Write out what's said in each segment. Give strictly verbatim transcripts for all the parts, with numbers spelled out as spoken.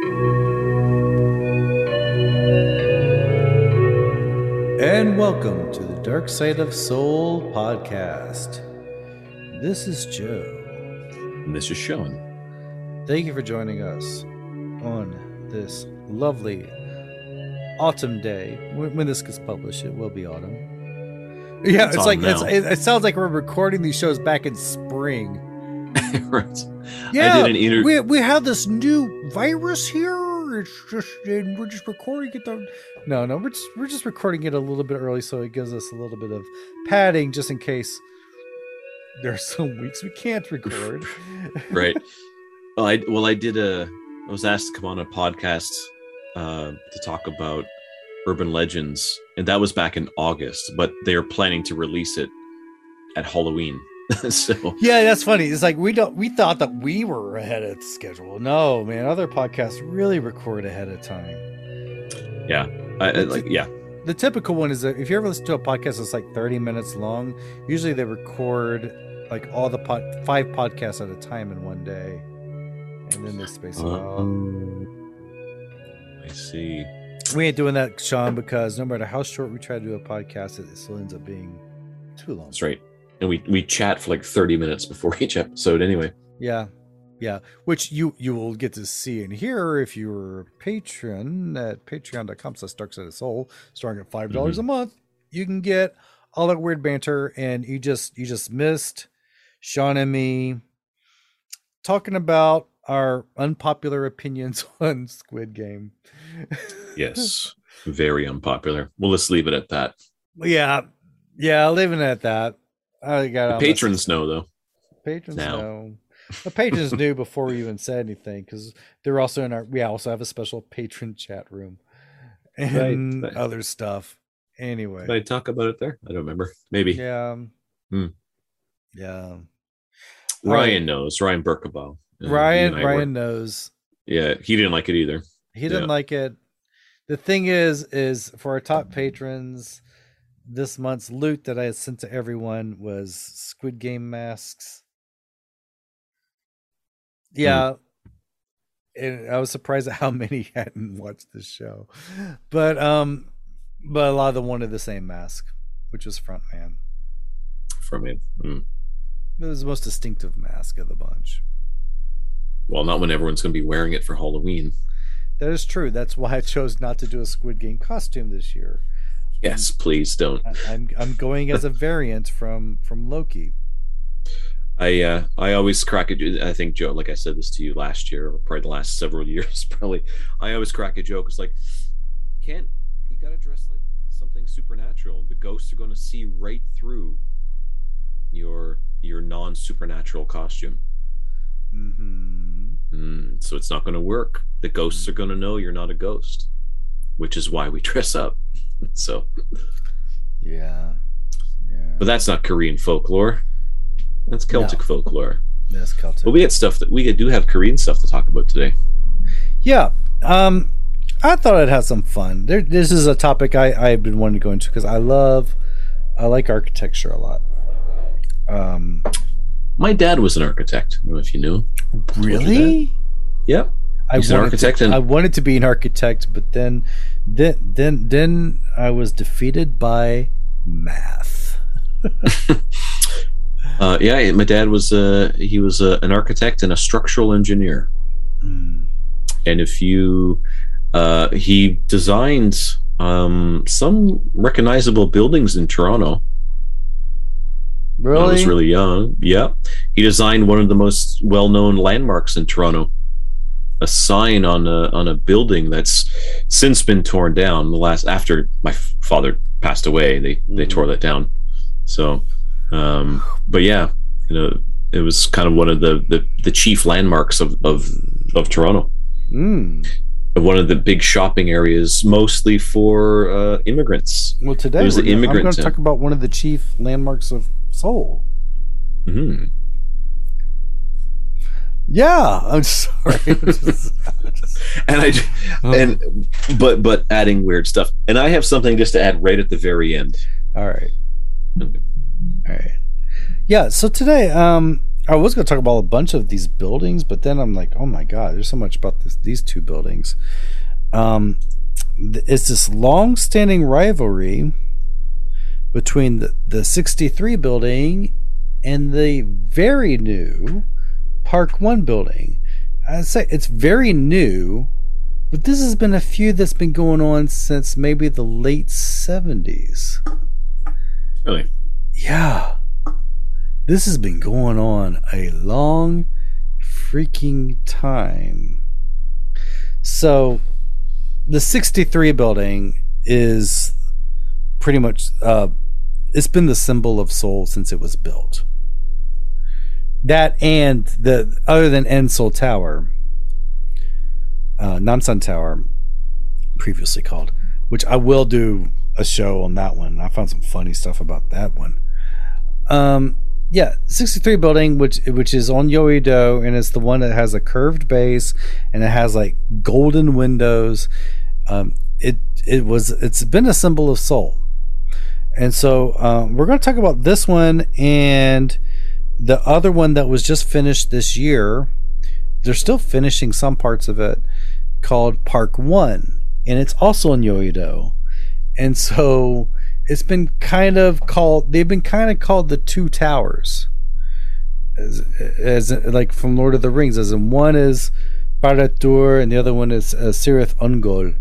And welcome to the Dark Side of Soul podcast. This is Joe. And this is Sean. Thank you for joining us on this lovely autumn day. When, when this gets published, it will be autumn. Yeah, it's, it's like it's, it, it sounds like we're recording these shows back in spring. Right. Yeah, I did an inter- we we have this new virus here. It's just and we're just recording it. Though. No, no, we're just we're just recording it a little bit early, so it gives us a little bit of padding, just in case there are some weeks we can't record. Right. Well, I well I did a. I was asked to come on a podcast uh, to talk about urban legends, and that was back in August. But they are planning to release it at Halloween. So yeah, that's funny. It's like we don't we thought that we were ahead of schedule. No, man, other podcasts really record ahead of time. Yeah, I, I, like yeah. The typical one is that if you ever listen to a podcast that's like thirty minutes long, usually they record like all the pod, five podcasts at a time in one day, and then they space it out. Um, I see. We ain't doing that, Sean, because no matter how short we try to do a podcast, it still ends up being too long. That's right. And we, we chat for like thirty minutes before each episode anyway. Yeah. Yeah. Which you, you will get to see and hear if you're a patron at patreon.com slash dark side of soul, starting at five dollars mm-hmm. a month. You can get all that weird banter, and you just you just missed Sean and me talking about our unpopular opinions on Squid Game. Yes. Very unpopular. Well, let's leave it at that. Yeah. Yeah, leaving it at that. I got the patrons know though. Patrons now. know. The patrons knew before we even said anything, because they're also in our. We also have a special patron chat room and right. other stuff. Anyway, did I talk about it there? I don't remember. Maybe. Yeah. Hmm. Yeah. Ryan um, knows. Ryan Berkebile. Ryan. Ryan were, knows. Yeah, he didn't like it either. He didn't yeah. like it. The thing is, is for our top patrons, this month's loot that I had sent to everyone was Squid Game masks. Yeah. Mm. And I was surprised at how many hadn't watched this show. But um but a lot of them wanted the same mask, which was Frontman. Frontman. Mm. It was the most distinctive mask of the bunch. Well, not when everyone's going to be wearing it for Halloween. That is true. That's why I chose not to do a Squid Game costume this year. Yes, please don't. I'm I'm going as a variant from from Loki. I uh, I always crack a. I think Joe, like I said this to you last year, or probably the last several years, probably. I always crack a joke. It's like, can't you gotta dress like something supernatural? The ghosts are going to see right through your your non supernatural costume. Mm-hmm. Mm, so it's not going to work. The ghosts are going to know you're not a ghost, which is why we dress up. So yeah. yeah but that's not Korean folklore, that's Celtic no. folklore. That's Celtic. But we had stuff that we do have Korean stuff to talk about today. Yeah. um I thought I'd have some fun. There, this is a topic I I've been wanting to go into because I love I like architecture a lot. um my dad was an architect. I don't know if you knew. Really? Yep. I He's an architect, to, and I wanted to be an architect, but then, then, then, then I was defeated by math. uh, yeah, my dad was. Uh, he was uh, an architect and a structural engineer. Mm. And if you, uh, he designed um, some recognizable buildings in Toronto. Really? When I was really young. Yeah, he designed one of the most well-known landmarks in Toronto. A sign on a on a building that's since been torn down. The last after my father passed away, they mm-hmm. they tore that down. So, um, but yeah, you know, it was kind of one of the the, the chief landmarks of of, of Toronto. Mm. One of the big shopping areas, mostly for uh, immigrants. Well, today it was the immigrant I'm going to talk about one of the chief landmarks of Seoul. Mm-hmm. Yeah, I'm sorry. I'm just, I'm just... and I and but but adding weird stuff. And I have something just to add right at the very end. All right. Okay. All right. Yeah. So today, um, I was going to talk about a bunch of these buildings, but then I'm like, oh my god, there's so much about this, these two buildings. Um, th- it's this long-standing rivalry between the, the sixty-three building and the very new Park One building. I'd say it's very new, but this has been a feud that's been going on since maybe the late seventies. Really? Yeah. This has been going on a long freaking time. So, the sixty-three building is pretty much, uh, it's been the symbol of Seoul since it was built. That and the, other than En Seoul Tower, uh, Namsan Tower, previously called, which I will do a show on that one. I found some funny stuff about that one. Um, yeah, sixty-three building, which which is on Yoido, and it's the one that has a curved base and it has like golden windows. Um, it it was it's been a symbol of Seoul, and so um, we're going to talk about this one and the other one that was just finished this year. They're still finishing some parts of it, called Park One, and it's also in Yoido, and so. It's been kind of called, they've been kind of called the two towers. As, as like from Lord of the Rings, as in one is Barad-dûr and the other one is uh, Cirith Ungol.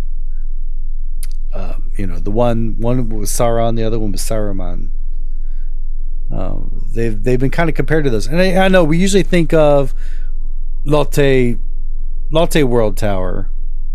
Uh, you know, the one one was Sauron, the other one was Saruman. Um, they've they've been kind of compared to those. And I, I know we usually think of Lotte, Lotte World Tower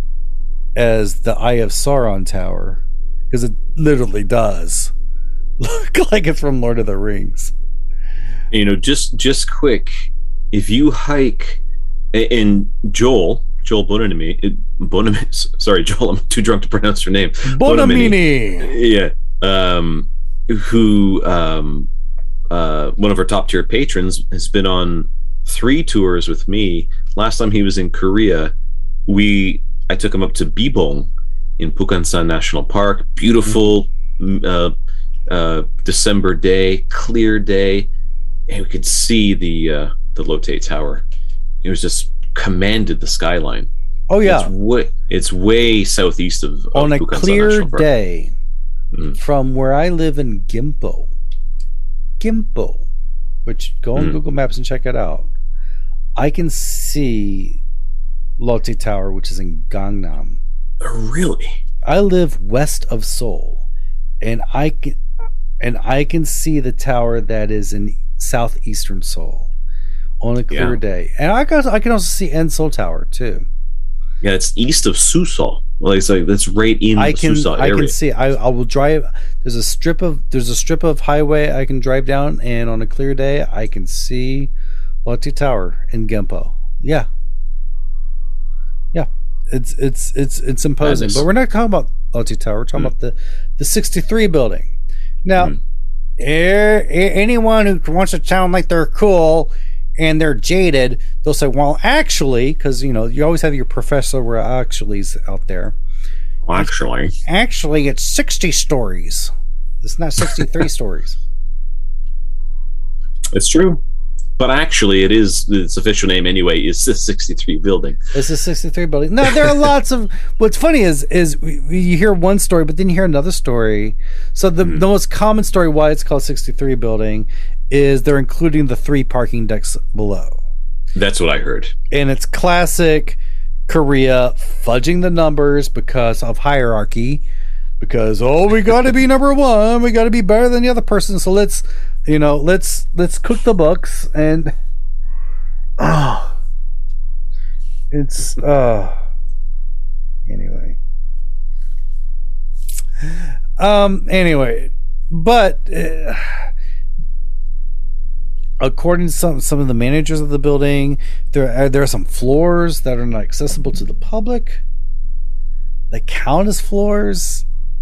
as the Eye of Sauron Tower. Because it literally does look like it's from Lord of the Rings. You know, just just quick, if you hike in Joel, Joel Bonamini, Bonamini, sorry, Joel, I'm too drunk to pronounce your name. Bonamini. Yeah. Um, who, um, uh, one of our top tier patrons, has been on three tours with me. Last time he was in Korea, we I took him up to Bibong in Pukansan National Park. Beautiful uh, uh, December day, clear day, and we could see the uh, the Lotte Tower. It was just commanded the skyline. Oh yeah, it's way, it's way southeast of, of on a Pukansan clear day mm. from where I live in Gimpo. Gimpo, which go on mm. Google Maps and check it out. I can see Lotte Tower, which is in Gangnam. Really? I live west of Seoul, and I can and I can see the tower that is in southeastern Seoul on a clear yeah. day. And I got I can also see En Seoul Tower too. Yeah, it's east of Susseau. Like it's like that's right in I the can Susseau I area. can see. I, I will drive. There's a strip of there's a strip of highway I can drive down, and on a clear day I can see Lotte Tower in Gimpo. Yeah. Yeah. It's it's it's it's imposing, Madness. But we're not talking about Lotte Tower. We're talking mm. about the the sixty-three building. Now, mm. er, er, anyone who wants to sound like they're cool and they're jaded, they'll say, "Well, actually," because you know you always have your professor where actuallys out there. Well, actually, actually, it's sixty stories. It's not sixty-three stories. It's true. But actually, it is its official name anyway. Is the sixty-three building? It's the sixty-three building. No, there are lots of. What's funny is is you hear one story, but then you hear another story. So the mm. the most common story why it's called sixty-three building is they're including the three parking decks below. That's what I heard. And it's classic Korea fudging the numbers because of hierarchy. Because oh, we got to be number one. We got to be better than the other person. So let's. You know, let's let's cook the books and oh, it's uh anyway. Um. Anyway, but uh, according to some some of the managers of the building, there are, there are some floors that are not accessible to the public. They count as floors,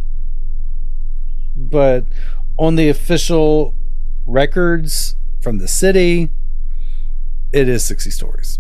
but on the official records from the city, it is sixty stories.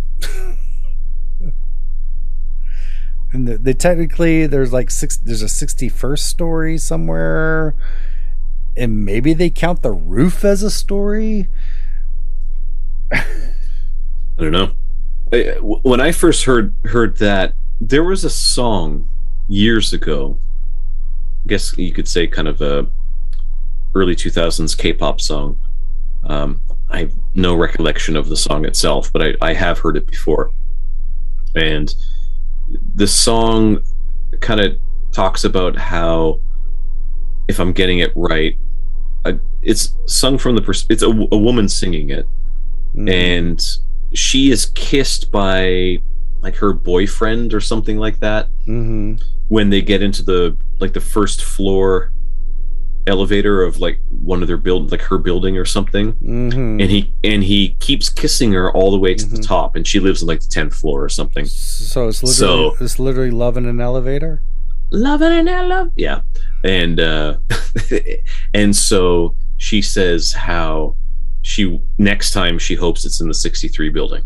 And the, they technically there's like six there's a sixty-first story somewhere, and maybe they count the roof as a story. I don't know. I, when I first heard heard that, there was a song years ago. I guess you could say kind of a early two thousands K-pop song. Um, I have no recollection of the song itself, but I, I have heard it before. And the song kind of talks about how, if I'm getting it right, uh, it's sung from the pers- it's a, a woman singing it, mm-hmm. and she is kissed by like her boyfriend or something like that, mm-hmm. when they get into the like the first floor elevator of like one of their build like her building or something, mm-hmm. and he and he keeps kissing her all the way to mm-hmm. the top, and she lives on like the tenth floor or something. So it's literally so, it's literally love in an elevator. Love in an elevator, yeah. And uh, and so she says how she next time she hopes it's in the sixty-three building.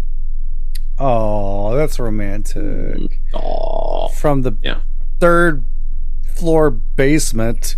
Oh, that's romantic. Oh, from the yeah. third floor basement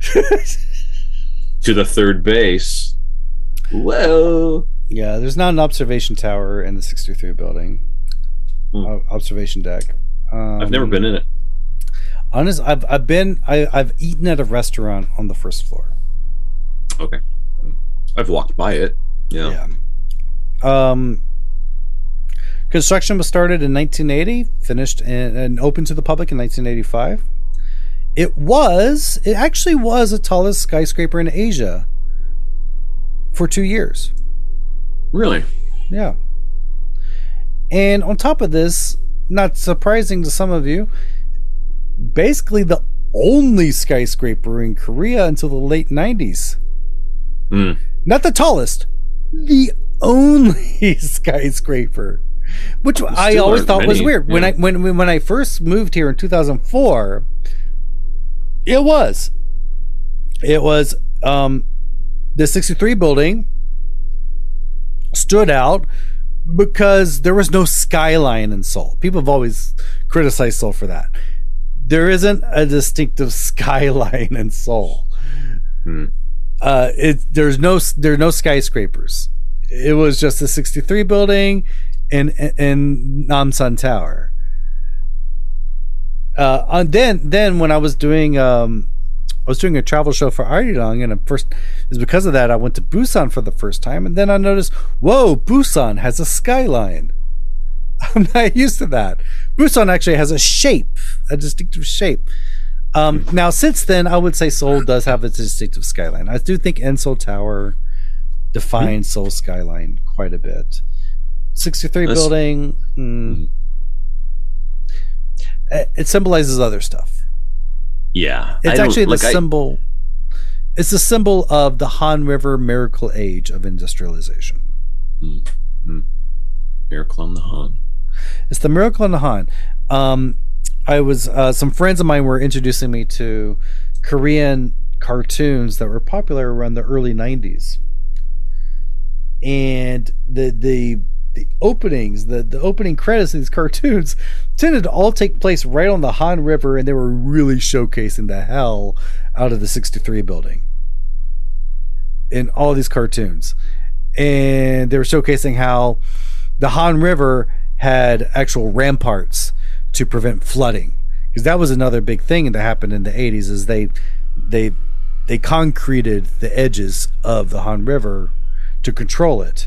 to the third base. Whoa. Yeah, there's not an observation tower in the sixty-three building. Hmm. Uh, observation deck. Um, I've never been in it. Honest, I've I've been I, I've eaten at a restaurant on the first floor. Okay, I've walked by it. Yeah. Yeah. Um. Construction was started in nineteen eighty, finished in, and opened to the public in nineteen eighty-five. It was, it actually was the tallest skyscraper in Asia for two years. Really? Yeah. And on top of this, not surprising to some of you, basically the only skyscraper in Korea until the late nineties. Mm. Not the tallest, the only skyscraper. Which I always thought many. was weird. Yeah. When I when when I first moved here in two thousand four, it was. It was um, the sixty-three building stood out because there was no skyline in Seoul. People have always criticized Seoul for that. There isn't a distinctive skyline in Seoul. Hmm. Uh, it there's no there are no skyscrapers. It was just the sixty-three building in in Namsan Tower. Uh, and then then when I was doing um, I was doing a travel show for Arirang, and at first it's because of that I went to Busan for the first time, and then I noticed, whoa, Busan has a skyline. I'm not used to that. Busan actually has a shape, a distinctive shape. Um, now, since then, I would say Seoul does have a distinctive skyline. I do think Enseol Tower defines mm-hmm. Seoul's skyline quite a bit. sixty-three That's, building, mm, mm-hmm. it symbolizes other stuff. Yeah. It's actually the like symbol. I, it's the symbol of the Han River miracle age of industrialization. Mm-hmm. Miracle on the Han. It's the miracle on the Han. Um, I was uh, some friends of mine were introducing me to Korean cartoons that were popular around the early nineties, and the the the openings, the the opening credits of these cartoons tended to all take place right on the Han River, and they were really showcasing the hell out of the sixty-three building in all these cartoons, and they were showcasing how the Han River had actual ramparts to prevent flooding, because that was another big thing that happened in the eighties. Is they they they concreted the edges of the Han River to control it,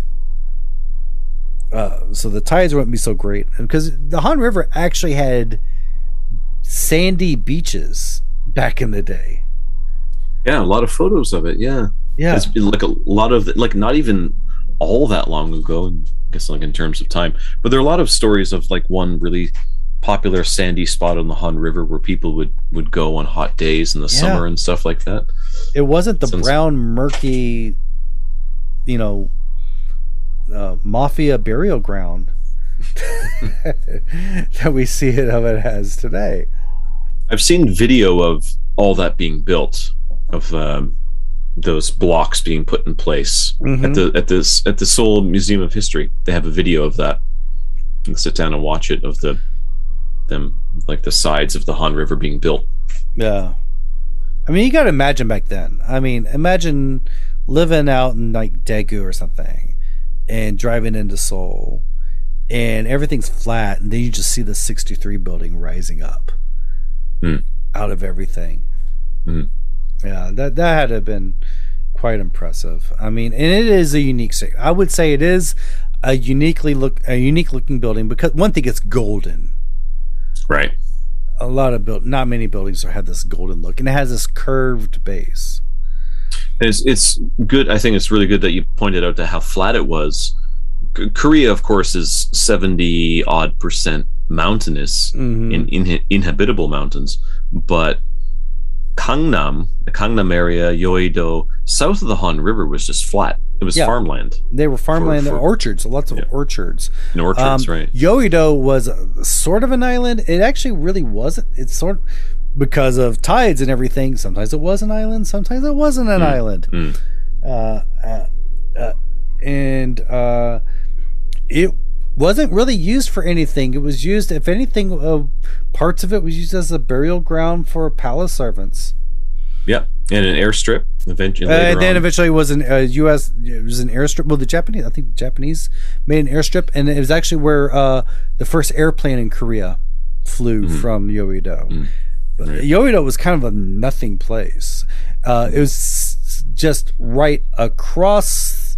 uh, so the tides wouldn't be so great. Because the Han River actually had sandy beaches back in the day. Yeah, a lot of photos of it. Yeah, yeah, it's been like a lot of like not even all that long ago. I guess like in terms of time, but there are a lot of stories of like one really popular sandy spot on the Han River where people would would go on hot days in the yeah. summer and stuff like that. It wasn't the Sounds... brown murky, you know, uh, mafia burial ground that we see it of it as today. I've seen video of all that being built, of um, those blocks being put in place mm-hmm. at the at this at the Seoul Museum of History. They have a video of that. You can sit down and watch it, of the them like the sides of the Han River being built. Yeah, I mean, you got to imagine back then. I mean, imagine living out in like Daegu or something, and driving into Seoul, and everything's flat, and then you just see the sixty-three building rising up mm. out of everything. Mm. Yeah, that that had to have been quite impressive. I mean, and it is a unique state. I would say it is a uniquely look a unique looking building because one thing, it's golden. Right. A lot of build, not many buildings have this golden look, and it has this curved base. It's it's good. I think it's really good that you pointed out to how flat it was. C- Korea, of course, is seventy odd percent mountainous Mm-hmm. in, in inhabitable mountains, but Gangnam, the Gangnam area, Yeouido, south of the Han River was just flat. It was Yeah. farmland They were farmland, For- for- orchards, lots of yeah. orchards. and orchards, Um, right? Yeouido was a, sort of an island. It actually really wasn't. It's sort because of tides and everything. Sometimes it was an island. Sometimes it wasn't an Mm. island. Mm. Uh, uh, uh, and uh, it wasn't really used for anything. It was used, if anything, uh, parts of it was used as a burial ground for palace servants. Yeah, and an airstrip eventually. Uh, later and then on. eventually it was an uh, U S It was an airstrip. Well, the Japanese, I think the Japanese made an airstrip, and it was actually where uh, the first airplane in Korea flew Mhm. from Yeouido. Mm. But Right. Yeouido was kind of a nothing place. Uh, it was just right across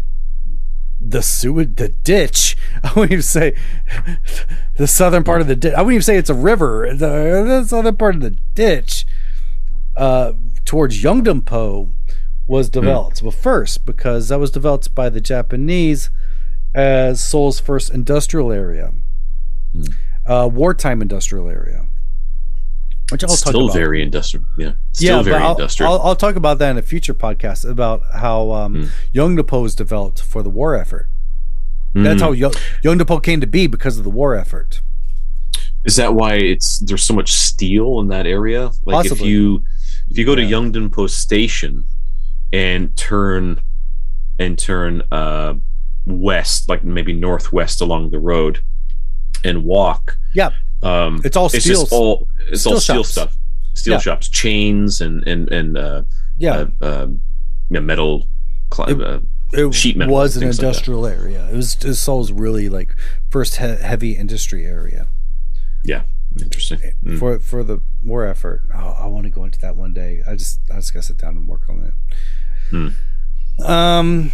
the sewage, the ditch. I wouldn't even say the southern part of the ditch. I wouldn't even say it's a river. The, the southern part of the ditch uh, towards Yeongdeunpo was developed. Well, first, because that was developed by the Japanese as Seoul's first industrial area, Hmm. uh, wartime industrial area. Which I'll talk Still about. very industrial. Yeah, still yeah, very but I'll, industrial. I'll, I'll talk about that in a future podcast about how um, Mm. Yeongdeunpo was developed for the war effort. That's Mm. how Yo- Yeongdeunpo came to be, because of the war effort. Is that why it's there's so much steel in that area? Like Possibly. if you if you go to Yeah. Yeongdeunpo Station and turn and turn uh, west, like maybe northwest along the road, and walk. Yeah, Um, it's all it's steel. just all it's steel all steel shops. stuff, steel Yeah. shops, chains, and and and uh, yeah, uh, uh, yeah, metal. Cl- It- uh, it sheet metal, was an things like that. industrial area. It was, it was Seoul's really like first he- heavy industry area yeah, interesting. Mm. for for the war effort. Oh, I want to go into that one day. I just I just gotta sit down and work on it. Hmm. Um.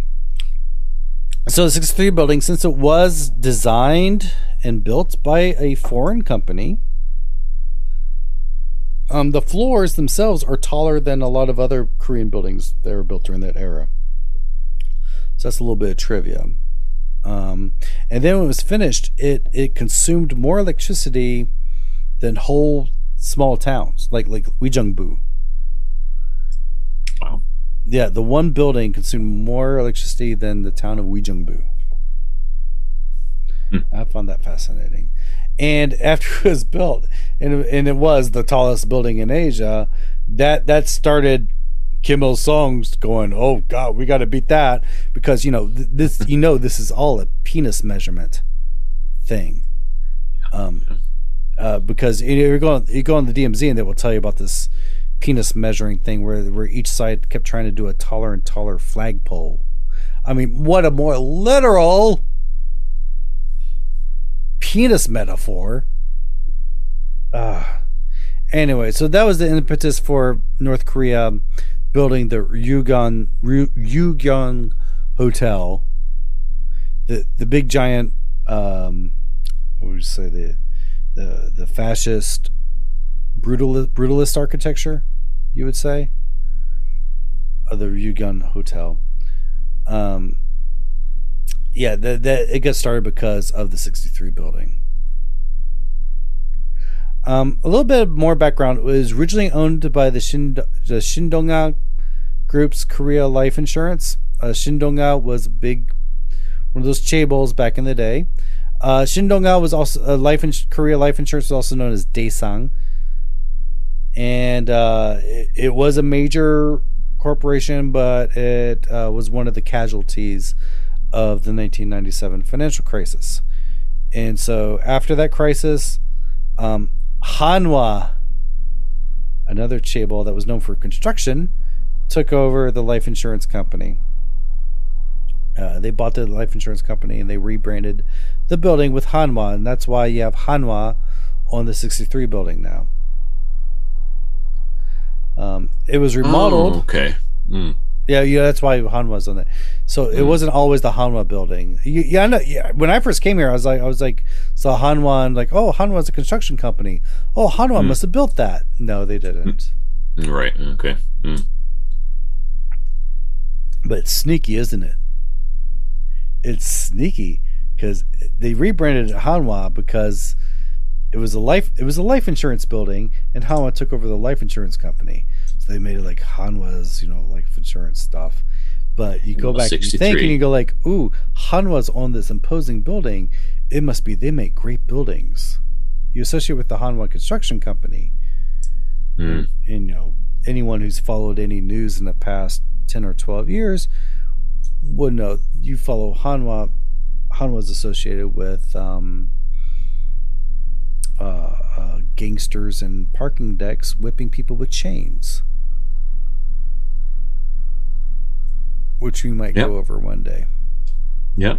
So the sixty-three building, since it was designed and built by a foreign company, um, the floors themselves are taller than a lot of other Korean buildings that were built during that era. So that's a little bit of trivia. Um, and then when it was finished, it it consumed more electricity than whole small towns like like Uijeongbu. Wow. Yeah, the one building consumed more electricity than the town of Uijeongbu. Hmm. I found that fascinating. And after it was built, and and it was the tallest building in Asia, that that started Kim Il Sung's going, oh God, we got to beat that, because you know th- this, you know, this is all a penis measurement thing. Um, uh, because you know, you go on, you go on the D M Z and they will tell you about this penis measuring thing where where each side kept trying to do a taller and taller flagpole. I mean, what a more literal penis metaphor. Uh, anyway, so that was the impetus for North Korea building the Ryugyong Ryugyong Hotel, the the big giant, um, what would you say, the the the fascist brutalist brutalist architecture, you would say, of the Ryugyong Hotel. Um, yeah, that that it got started because of the sixty-three building. Um, a little bit more background. It was originally owned by the Shind- the Shindonga Group's Korea Life Insurance. Uh, Shindonga was a big, one of those chaebols back in the day. Uh, Shindonga was also uh, life in Korea Life Insurance was also known as Daesang, and uh, it, it was a major corporation, but it uh, was one of the casualties of the nineteen ninety-seven financial crisis. And so after that crisis, um, Hanwha, another chaebol that was known for construction, took over the life insurance company. Uh, they bought the life insurance company and they rebranded the building with Hanwha, and that's why you have Hanwha on the sixty-three building now. Um, it was remodeled. Oh, okay. Mm. Yeah, yeah, that's why Hanwha's on it. So it mm. wasn't always the Hanwha building. You, yeah, I know, yeah. When I first came here, I was like, I was like, saw Hanwha and like, oh, Hanwha's a construction company. Oh, Hanwha mm. must have built that. No, they didn't. Right. Okay. Mm. But it's sneaky, isn't it? It's sneaky because they rebranded it Hanwha because it was a life it was a life insurance building, and Hanwha took over the life insurance company. So they made it like Hanwha's, you know, life insurance stuff. But you go back and you think and you go like, ooh, Hanwha's on this imposing building. It must be they make great buildings. You associate with the Hanwha construction company. Mm. And, you know, anyone who's followed any news in the past ten or twelve years would know. You follow Hanwha. Hanwha's associated with um, uh, uh, gangsters and parking decks whipping people with chains, which we might yep. go over one day. Yep.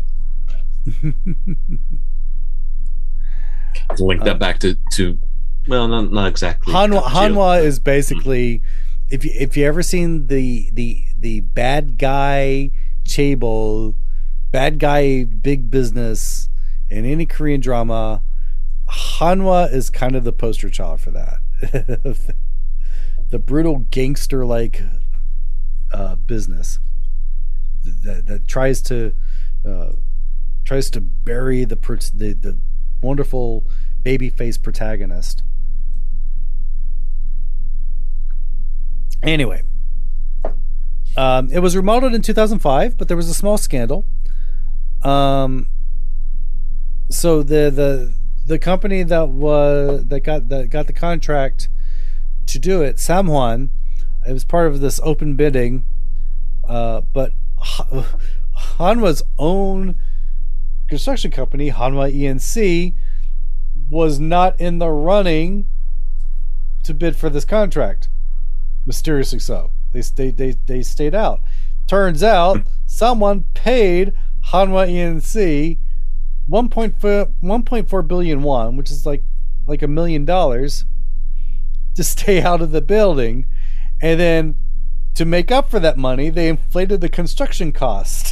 Link that um, back to, to well, not not exactly. Hanwha, Hanwha is basically, if you if you ever seen the the the bad guy chaebol, bad guy big business in any Korean drama, Hanwha is kind of the poster child for that. The brutal gangster like uh, business that that tries to uh, tries to bury the the, the wonderful babyface protagonist. Anyway, um, it was remodeled in two thousand five, but there was a small scandal. Um, so the the the company that was that got that got the contract to do it, Samhwan, it was part of this open bidding, uh, but Hanwha's own construction company, Hanwha E N C, was not in the running to bid for this contract. Mysteriously so. They stayed they, they stayed out. Turns out someone paid Hanwha E N C one point four billion won, which is like like a million dollars, to stay out of the building. And then to make up for that money, they inflated the construction cost.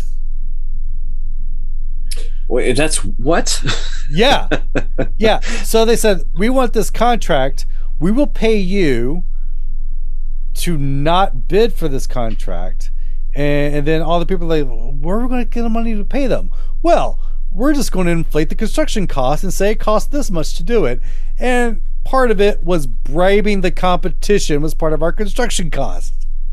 Wait, that's what? Yeah. Yeah. So they said, we want this contract. We will pay you to not bid for this contract. And, and then all the people are like, where are we going to get the money to pay them? Well, we're just going to inflate the construction cost and say it costs this much to do it. And part of it was bribing the competition was part of our construction cost.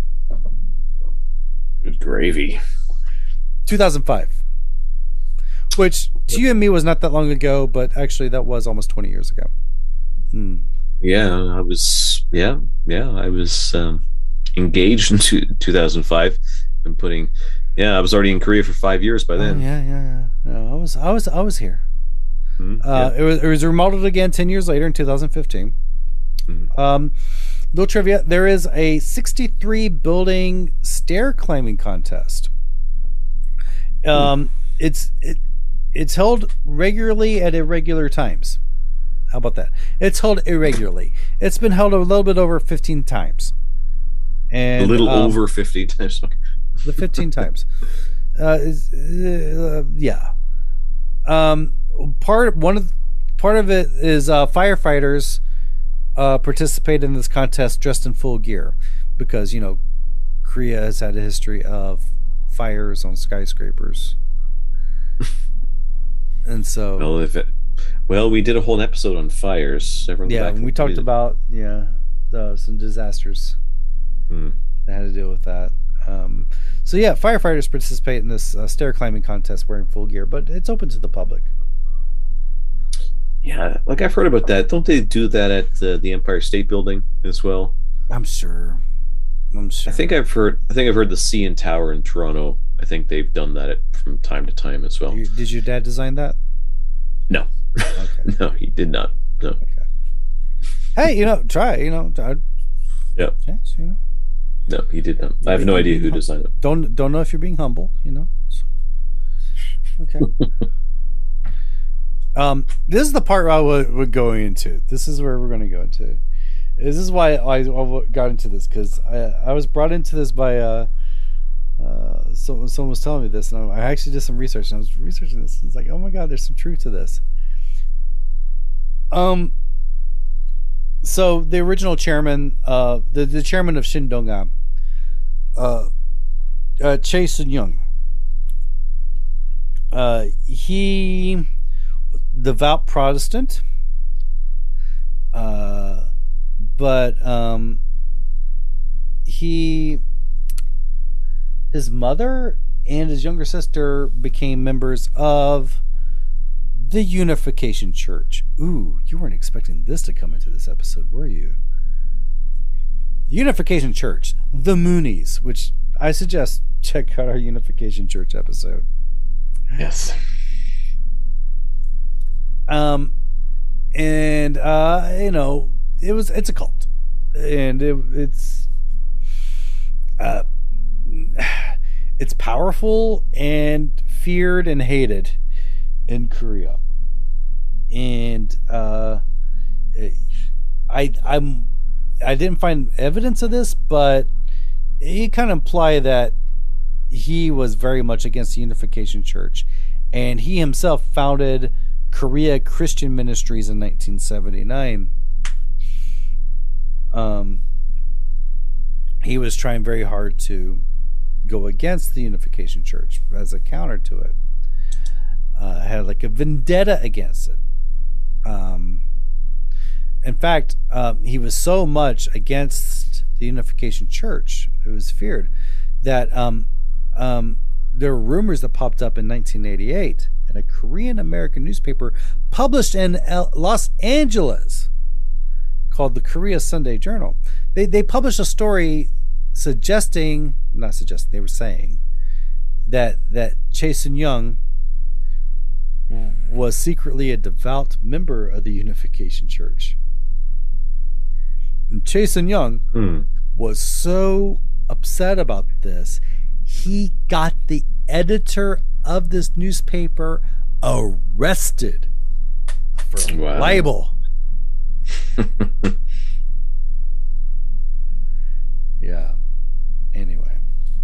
Good gravy. two thousand five. Which to you and me was not that long ago, but actually that was almost twenty years ago. Hmm. Yeah, I was. Yeah, yeah, I was um, engaged in two, two thousand five and putting. Yeah, I was already in Korea for five years by then. Oh, yeah, yeah, yeah. No, I was, I was, I was here. Mm-hmm. Uh, yeah. It was, it was remodeled again ten years later in two thousand fifteen. Mm-hmm. Um, little trivia: there is a sixty-three building stair climbing contest. Um, mm-hmm. it's it. It's held regularly at irregular times. How about that? It's held irregularly. It's been held a little bit over fifteen times. And a little um, over fifteen times. The fifteen times. Uh, is, uh, yeah. Um, part one of part of it is uh, firefighters uh, participate in this contest dressed in full gear because you know Korea has had a history of fires on skyscrapers. And so, well, if it, well, we did a whole episode on fires. Everyone yeah, we talked about yeah uh, some disasters hmm. that had to deal with that. Um, so yeah, firefighters participate in this uh, stair climbing contest wearing full gear, but it's open to the public. Yeah, like I've heard about that. Don't they do that at uh, the Empire State Building as well? I'm sure. I'm sure. I think I've heard. I think I've heard the C N Tower in Toronto. I think they've done that at, from time to time as well. You, did your dad design that? No. Okay. No, he did not. No. Okay. Hey, you know, try. You know, try. Yeah. Yes, you know. No, he did not. I have no idea who designed it. Don't don't know if you're being humble. You know. Okay. um, this is the part I would, would go into. This is where we're going to go into. This is why I, I got into this, because I, I was brought into this by uh, uh, someone, someone was telling me this, and I actually did some research, and I was researching this. It's like, oh my god, there's some truth to this. Um. So the original chairman, uh, the the chairman of Shindong, uh, uh, Chae Sun-young, uh, he devout Protestant. Uh. But um, he, his mother and his younger sister became members of the Unification Church. Ooh, you weren't expecting this to come into this episode, were you? Unification Church, the Moonies, which I suggest check out our Unification Church episode. Yes. Um, and uh, you know. It was. It's a cult, and it, it's uh, it's powerful and feared and hated in Korea. And uh, it, I I'm I didn't find evidence of this, but he kind of imply that he was very much against the Unification Church, and he himself founded Korea Christian Ministries in nineteen seventy-nine. Um, he was trying very hard to go against the Unification Church as a counter to it. Uh, had like a vendetta against it. Um, in fact, um, he was so much against the Unification Church, it was feared, that um, um, there were rumors that popped up in nineteen eighty-eight in a Korean American newspaper published in L- Los Angeles, called the Korea Sunday Journal. They they published a story suggesting, not suggesting, they were saying that that Chae Sun-young was secretly a devout member of the Unification Church. And Chae Sun-young Hmm. was so upset about this, he got the editor of this newspaper arrested for Wow. libel. Yeah. Anyway.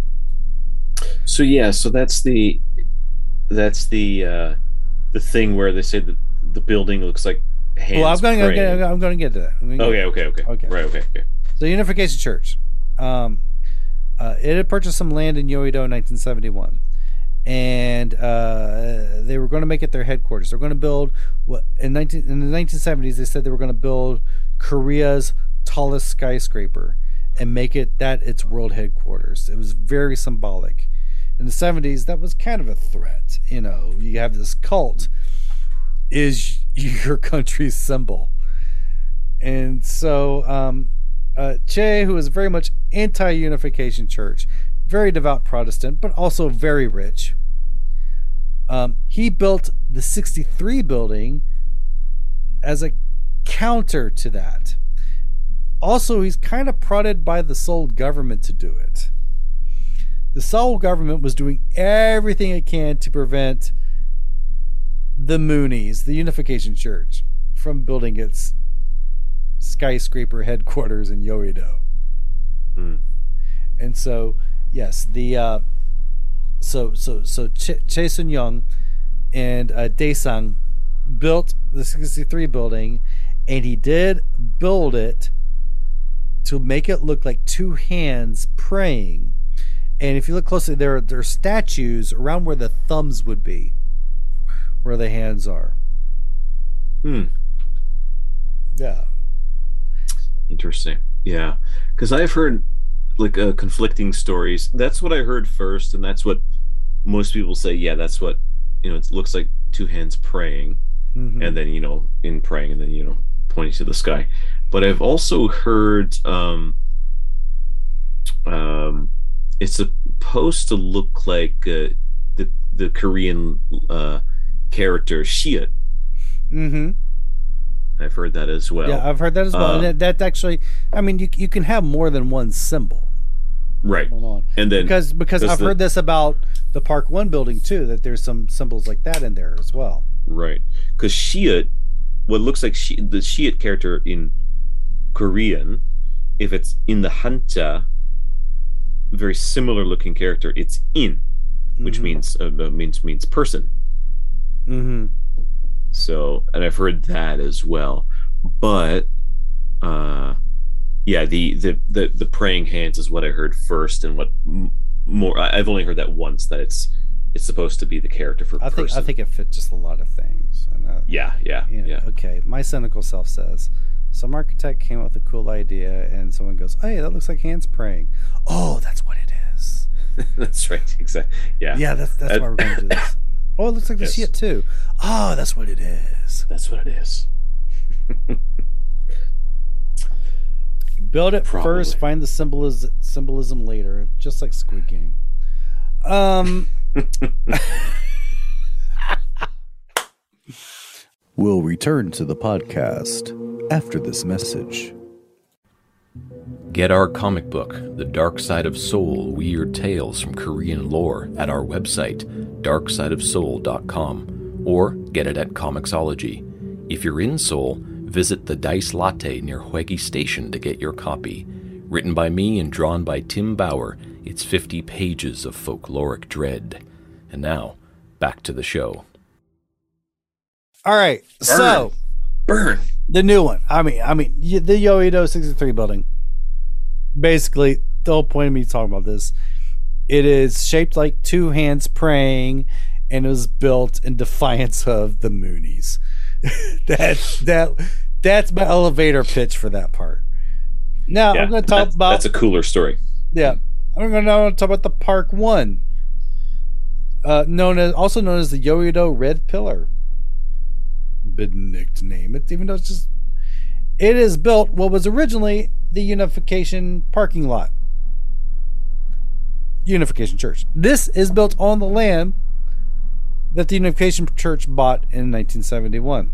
So yeah, so that's the that's the uh the thing where they say that the building looks like hands. Well, I'm going. I'm praying. going. I'm going to get to that. I'm gonna get Okay, okay, okay, Okay. Right, okay, okay. So Unification Church, um, uh, it had purchased some land in Yoido in nineteen seventy-one, and uh, they were going to make it their headquarters. They're going to build what in nineteen in the nineteen seventies. They said they were going to build Korea's tallest skyscraper and make it that its world headquarters. It was very symbolic. In the seventies, that was kind of a threat. You know, you have this cult is your country's symbol. And so um, uh, Chae, who was very much anti-Unification Church, very devout Protestant, but also very rich, um, he built the sixty-three building as a counter to that. Also, he's kind of prodded by the Seoul government to do it. The Seoul government was doing everything it can to prevent the Moonies, the Unification Church, from building its skyscraper headquarters in Yoido. Mm. And so, yes, the uh, so so so Ch- Chae Sun-young and uh, Daesung built the sixty-three building, and he did build it to make it look like two hands praying. And if you look closely, there are, there are statues around where the thumbs would be, where the hands are. Hmm. Yeah. Interesting. Yeah, because I've heard like uh, conflicting stories. That's what I heard first, and that's what most people say. Yeah, that's what, you know. It looks like two hands praying, Mm-hmm. and then, you know, in praying, and then, you know, pointing to the sky. But I've also heard um, um, it's supposed to look like uh, the the Korean uh, character Shiat. Mm-hmm. I've heard that as well. Yeah, I've heard that as well. Uh, and that, that actually, I mean, you you can have more than one symbol. Right. going on. And then because because I've the, heard this about the Park One building too, that there's some symbols like that in there as well. Right. Because Shiat, what looks like Shi, the Shiat character in Korean, if it's in the Hanja, very similar looking character, it's in, which mm-hmm. means uh, means means person. Mm-hmm. So, and I've heard that as well. But uh yeah, the, the the the praying hands is what I heard first, and what m- more I've only heard that once, that it's it's supposed to be the character for I person. think I think it fits just a lot of things. And, uh, yeah, yeah, you know, yeah. Okay, my cynical self says some architect came up with a cool idea, and someone goes, "Hey, that looks like hands praying." Oh, that's what it is. That's right, exactly. Yeah, yeah. That's that's that, why we're going to do this. Oh, it looks like the yes. shit too. Oh, that's what it is. That's what it is. Build it Probably. first, find the symbolism symbolism later, just like Squid Game. Um, we'll return to the podcast after this message. Get our comic book, The Dark Side of Soul: Weird Tales from Korean Lore, at our website, dark side of soul dot com, or get it at Comixology. If you're in Seoul, visit the Dice Latte near Hwegi Station to get your copy. Written by me and drawn by Tim Bauer, it's fifty pages of folkloric dread. And now, back to the show. All right, Burn. so burn the new one. I mean, I mean the Yoido sixty-three building. Basically, the whole point of me talking about this, it is shaped like two hands praying, and it was built in defiance of the Moonies. that that that's my elevator pitch for that part. Now yeah, I'm going to talk that's, about that's a cooler story. Yeah, I'm going to talk about the Park One, uh, known as also known as the Yoido Red Pillar. Big nickname it, even though it's just it is built what was originally the Unification parking lot. Unification Church. This is built on the land that the Unification Church bought in nineteen seventy-one.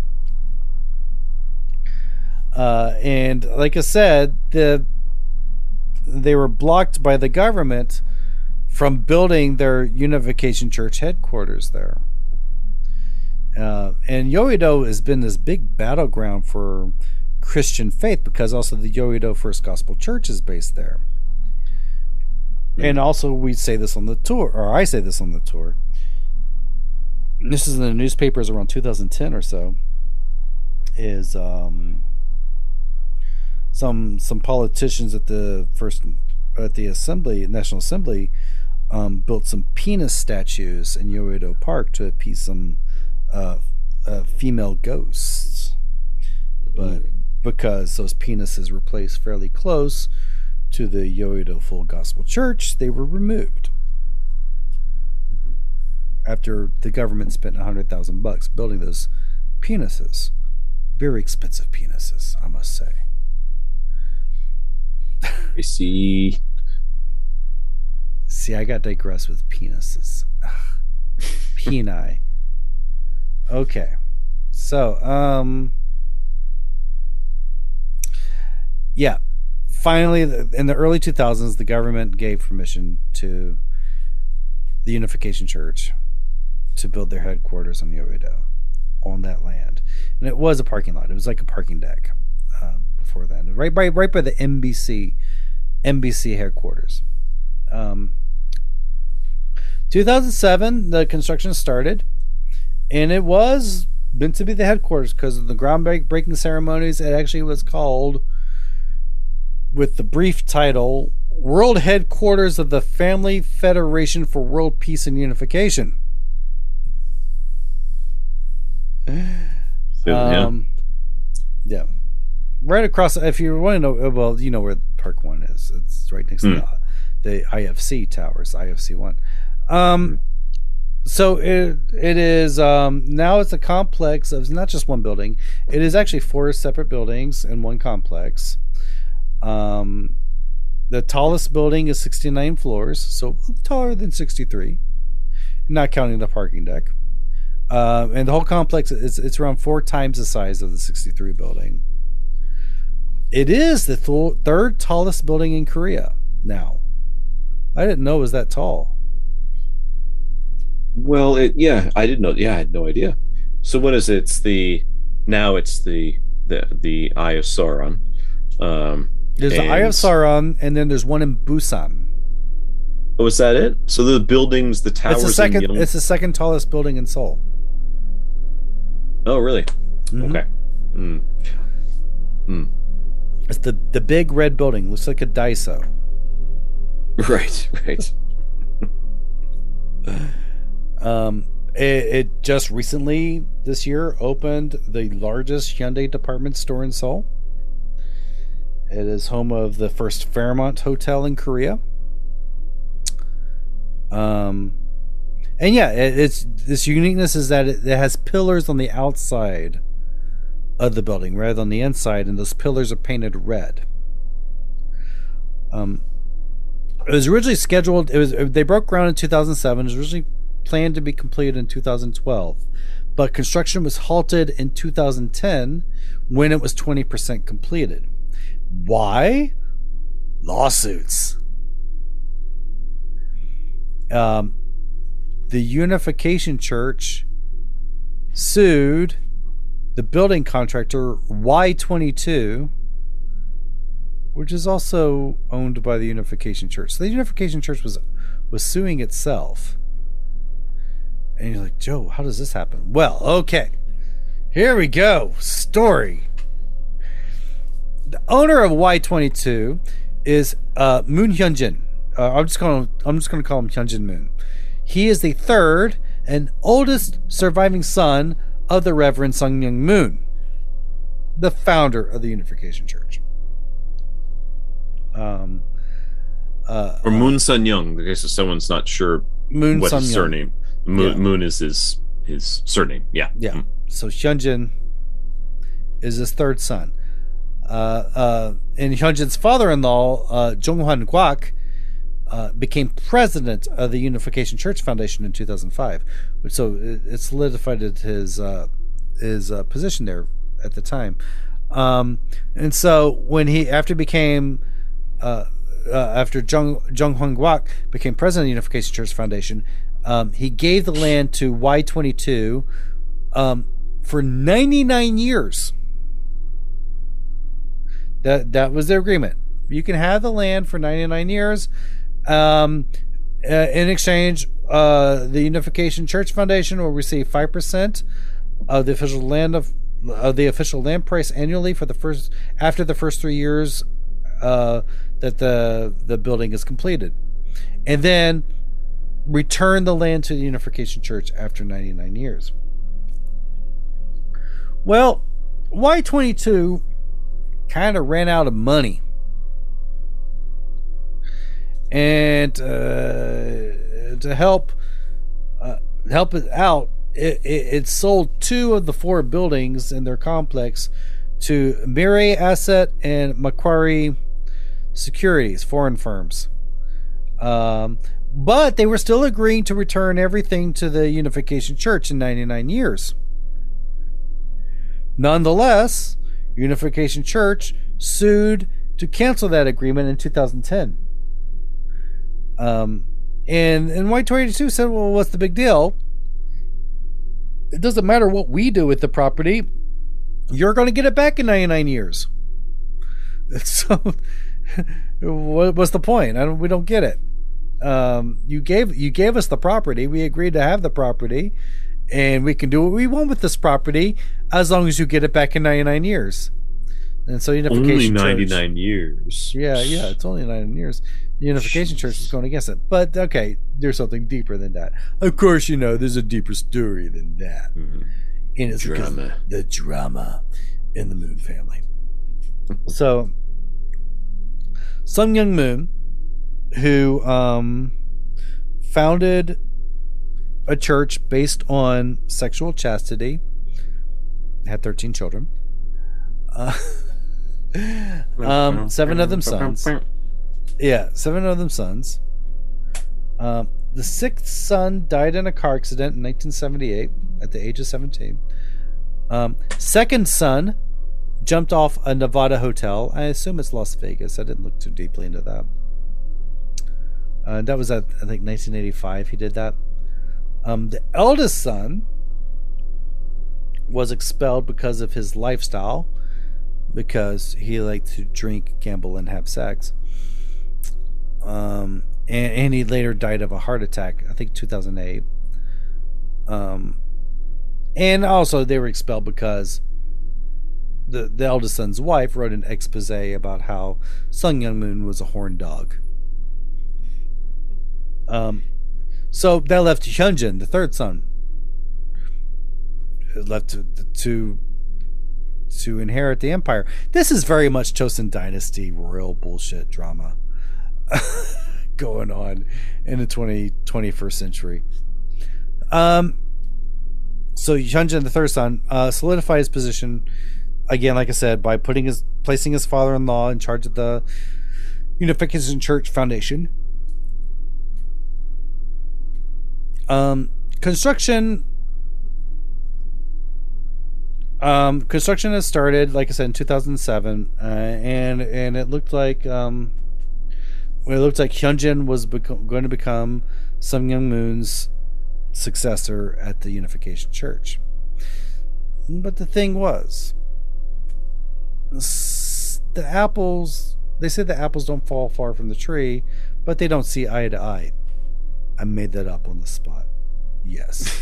Uh, and like I said, the they were blocked by the government from building their Unification Church headquarters there. Uh, and Yoido has been this big battleground for Christian faith, because also the Yoido First Gospel Church is based there. And also we say this on the tour, or I say this on the tour. This is in the newspapers around two thousand ten or so. Is um, some some politicians at the first at the Assembly National Assembly um, built some penis statues in Yoido Park to appease some uh, uh, female ghosts, but because those penises were placed fairly close to the Yoido Full Gospel Church, they were removed after the government spent a hundred thousand bucks building those penises. Very expensive penises, I must say. I see. See, I got digressed with penises. Peni. Okay, so um, yeah. Finally, in the early two thousands, the government gave permission to the Unification Church to build their headquarters on Yoido, on that land. And it was a parking lot. It was like a parking deck um, before then. Right by right by the N B C N B C headquarters. Um, two thousand seven, the construction started, and it was meant to be the headquarters because of the groundbreaking ceremonies. It actually was called, with the brief title, World Headquarters of the Family Federation for World Peace and Unification. So, um, yeah. yeah. Right across, if you want to know, well, you know where Park One is. It's right next mm. to the, the I F C towers, I F C One. Um, so it it is, um, now it's a complex of not just one building. It is actually four separate buildings in one complex. Um, the tallest building is sixty-nine floors, so taller than sixty-three, not counting the parking deck. Uh, and the whole complex is it's around four times the size of the sixty-three building. It is the th- third tallest building in Korea now. I didn't know it was that tall. Well, it, yeah, I didn't know. Yeah, I had no idea. So what is it? It's the now it's the the the Eye of Sauron. Um, There's the Eye of Sauron, and then there's one in Busan. Oh, is that it? So the buildings, the towers. It's the second. in Yeong- It's the second tallest building in Seoul. Oh, really? Mm-hmm. Okay. Mm. Mm. It's the the big red building. Looks like a Daiso. Right. Right. um, it, it just recently this year opened the largest Hyundai department store in Seoul. It is home of the first Fairmont Hotel in Korea. Um, and yeah, it, it's this uniqueness is that it, it has pillars on the outside of the building rather than the inside, and those pillars are painted red. Um, it was originally scheduled. It was they broke ground in two thousand seven. It was originally planned to be completed in two thousand twelve, but construction was halted in two thousand ten when it was twenty percent completed. Why? Lawsuits. Um, the Unification Church sued the building contractor Y twenty-two, which is also owned by the Unification Church. So the Unification Church was was suing itself. And you're like, Joe, how does this happen? Well, okay. Here we go. Story. The owner of Y twenty-two is uh, Moon Hyunjin. Uh, I'm just going. I'm just going to call him Hyunjin Moon. He is the third and oldest surviving son of the Reverend Sung Myung Moon, the founder of the Unification Church. Um, uh, or Moon Sun Young, in case someone's not sure Moon what Sun his Young. surname. Moon, Yeah. Moon is his his surname. Yeah. Yeah. Mm. So Hyunjin is his third son. Uh, uh, and Hyunjin's father-in-law, uh, Jonghwan Kwak, uh, became president of the Unification Church Foundation in two thousand five. So it, it solidified his uh, his uh, position there at the time. Um, and so when he, after became, uh, uh, after Jung Jonghwan Kwak became president of the Unification Church Foundation, um, he gave the land to Y twenty-two um, for ninety-nine years. That that was their agreement. You can have the land for ninety-nine years. Um, uh, in exchange, uh, the Unification Church Foundation will receive five percent of the official land of, of the official land price annually for the first after the first three years uh, that the the building is completed, and then return the land to the Unification Church after ninety-nine years. Well, Y twenty-two kind of ran out of money. And uh, to help uh, help it out, it, it, it sold two of the four buildings in their complex to Mirae Asset and Macquarie Securities, foreign firms. Um, but they were still agreeing to return everything to the Unification Church in ninety-nine years. Nonetheless, Unification Church sued to cancel that agreement in two thousand ten. Um, and, and Y twenty-two said, well, what's the big deal? It doesn't matter what we do with the property. You're going to get it back in ninety-nine years. So, what, what's the point? I don't, we don't get it. Um, you gave, you gave us the property. We agreed to have the property, and we can do what we want with this property as long as you get it back in ninety-nine years. And so Unification Only Church, ninety-nine years. yeah, yeah, it's only ninety-nine years. The Unification Jeez. Church is going against it. But okay, there's something deeper than that. Of course, you know, there's a deeper story than that. Mhm. And it's because Drama. the drama in the Moon family. So, Sung Myung Moon, who um, founded a church based on sexual chastity, had thirteen children. Uh, um, seven of them sons. Yeah, seven of them sons. Um, the sixth son died in a car accident in nineteen seventy-eight at the age of seventeen. Um, second son jumped off a Nevada hotel. I assume it's Las Vegas. I didn't look too deeply into that. Uh, that was at, I think, nineteen eighty-five he did that. Um, the eldest son was expelled because of his lifestyle, because he liked to drink, gamble, and have sex. Um, and, and he later died of a heart attack, I think two thousand eight. Um, and also they were expelled because the, the eldest son's wife wrote an expose about how Sun Myung Moon was a horn dog. Um, so that left Hyunjin, the third son, left to, to to inherit the empire. This is very much Chosun Dynasty royal bullshit drama going on in the twenty, twenty-first century. Um, so Hyunjin, the third son, uh, solidified his position again, like I said, by putting his placing his father-in-law in charge of the Unification Church Foundation. Um, construction. Um, construction has started, like I said, in two thousand seven, uh, and and it looked like um, well, it looked like Hyunjin was beco- going to become Sun Myung Moon's successor at the Unification Church. But the thing was, the apples. They say the apples don't fall far from the tree, but they don't see eye to eye. I made that up on the spot. Yes.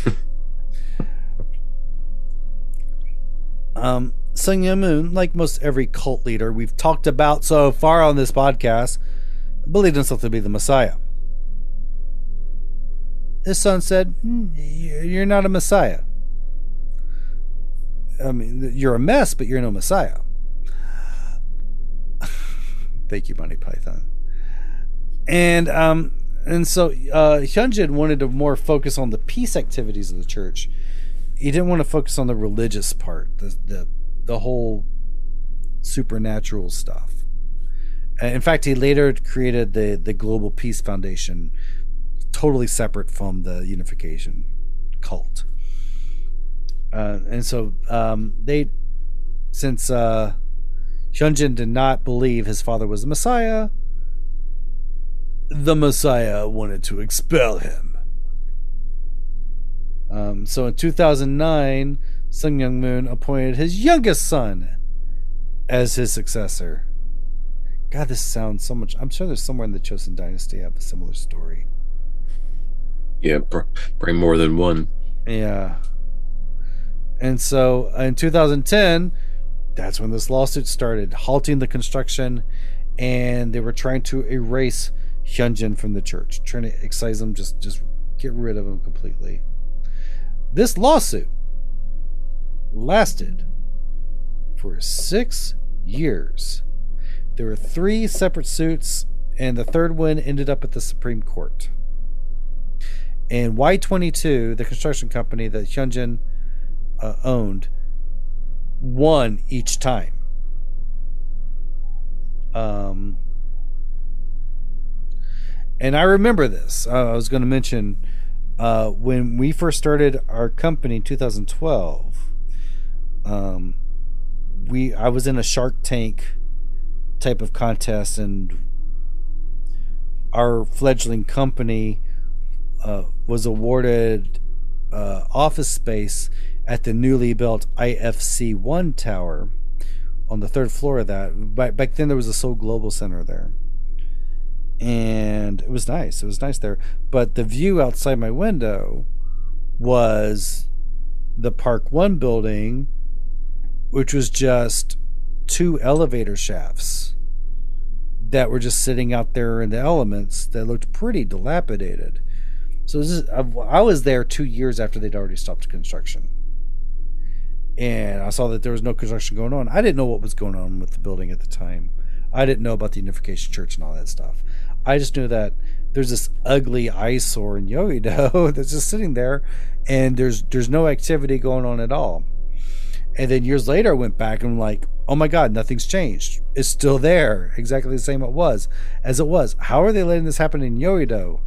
Um, Sun Myung Moon, like most every cult leader we've talked about so far on this podcast, believed himself to be the Messiah. His son said, "You're not a Messiah. I mean, you're a mess, but you're no Messiah." Thank you, Monty Python. And um, and so uh, Hyunjin wanted to more focus on the peace activities of the church. He didn't want to focus on the religious part, the the, the whole supernatural stuff. In fact, he later created the, the Global Peace Foundation, totally separate from the Unification cult. Uh, and so um, they, since uh, Hyunjin did not believe his father was the Messiah, the Messiah wanted to expel him. Um, so in two thousand nine, Sun Myung Moon appointed his youngest son as his successor. God, this sounds so much. I'm sure there's somewhere in the Chosun Dynasty have a similar story. Yeah, probably more than one. Yeah. And so in two thousand ten, that's when this lawsuit started, halting the construction, and they were trying to erase Hyunjin from the church, trying to excise him, just, just get rid of him completely. This lawsuit lasted for six years. There were three separate suits, and the third one ended up at the Supreme Court. And Y twenty-two, the construction company that Hyunjin uh, owned, won each time. Um, and I remember this. Uh, I was going to mention... Uh, when we first started our company in two thousand twelve, um, we I was in a Shark Tank type of contest, and our fledgling company uh, was awarded uh, office space at the newly built I F C one tower on the third floor of that. Back, back then, there was a Seoul Global Center there. And it was nice. It was nice there. But the view outside my window was the Park One building, which was just two elevator shafts that were just sitting out there in the elements that looked pretty dilapidated. So this is, I was there two years after they'd already stopped construction. And I saw that there was no construction going on. I didn't know what was going on with the building at the time. I didn't know about the Unification Church and all that stuff. I just knew that there's this ugly eyesore in Yeouido that's just sitting there, and there's there's no activity going on at all. And then years later, I went back and I'm like, oh my God, nothing's changed. It's still there, exactly the same it was as it was. How are they letting this happen in Yeouido?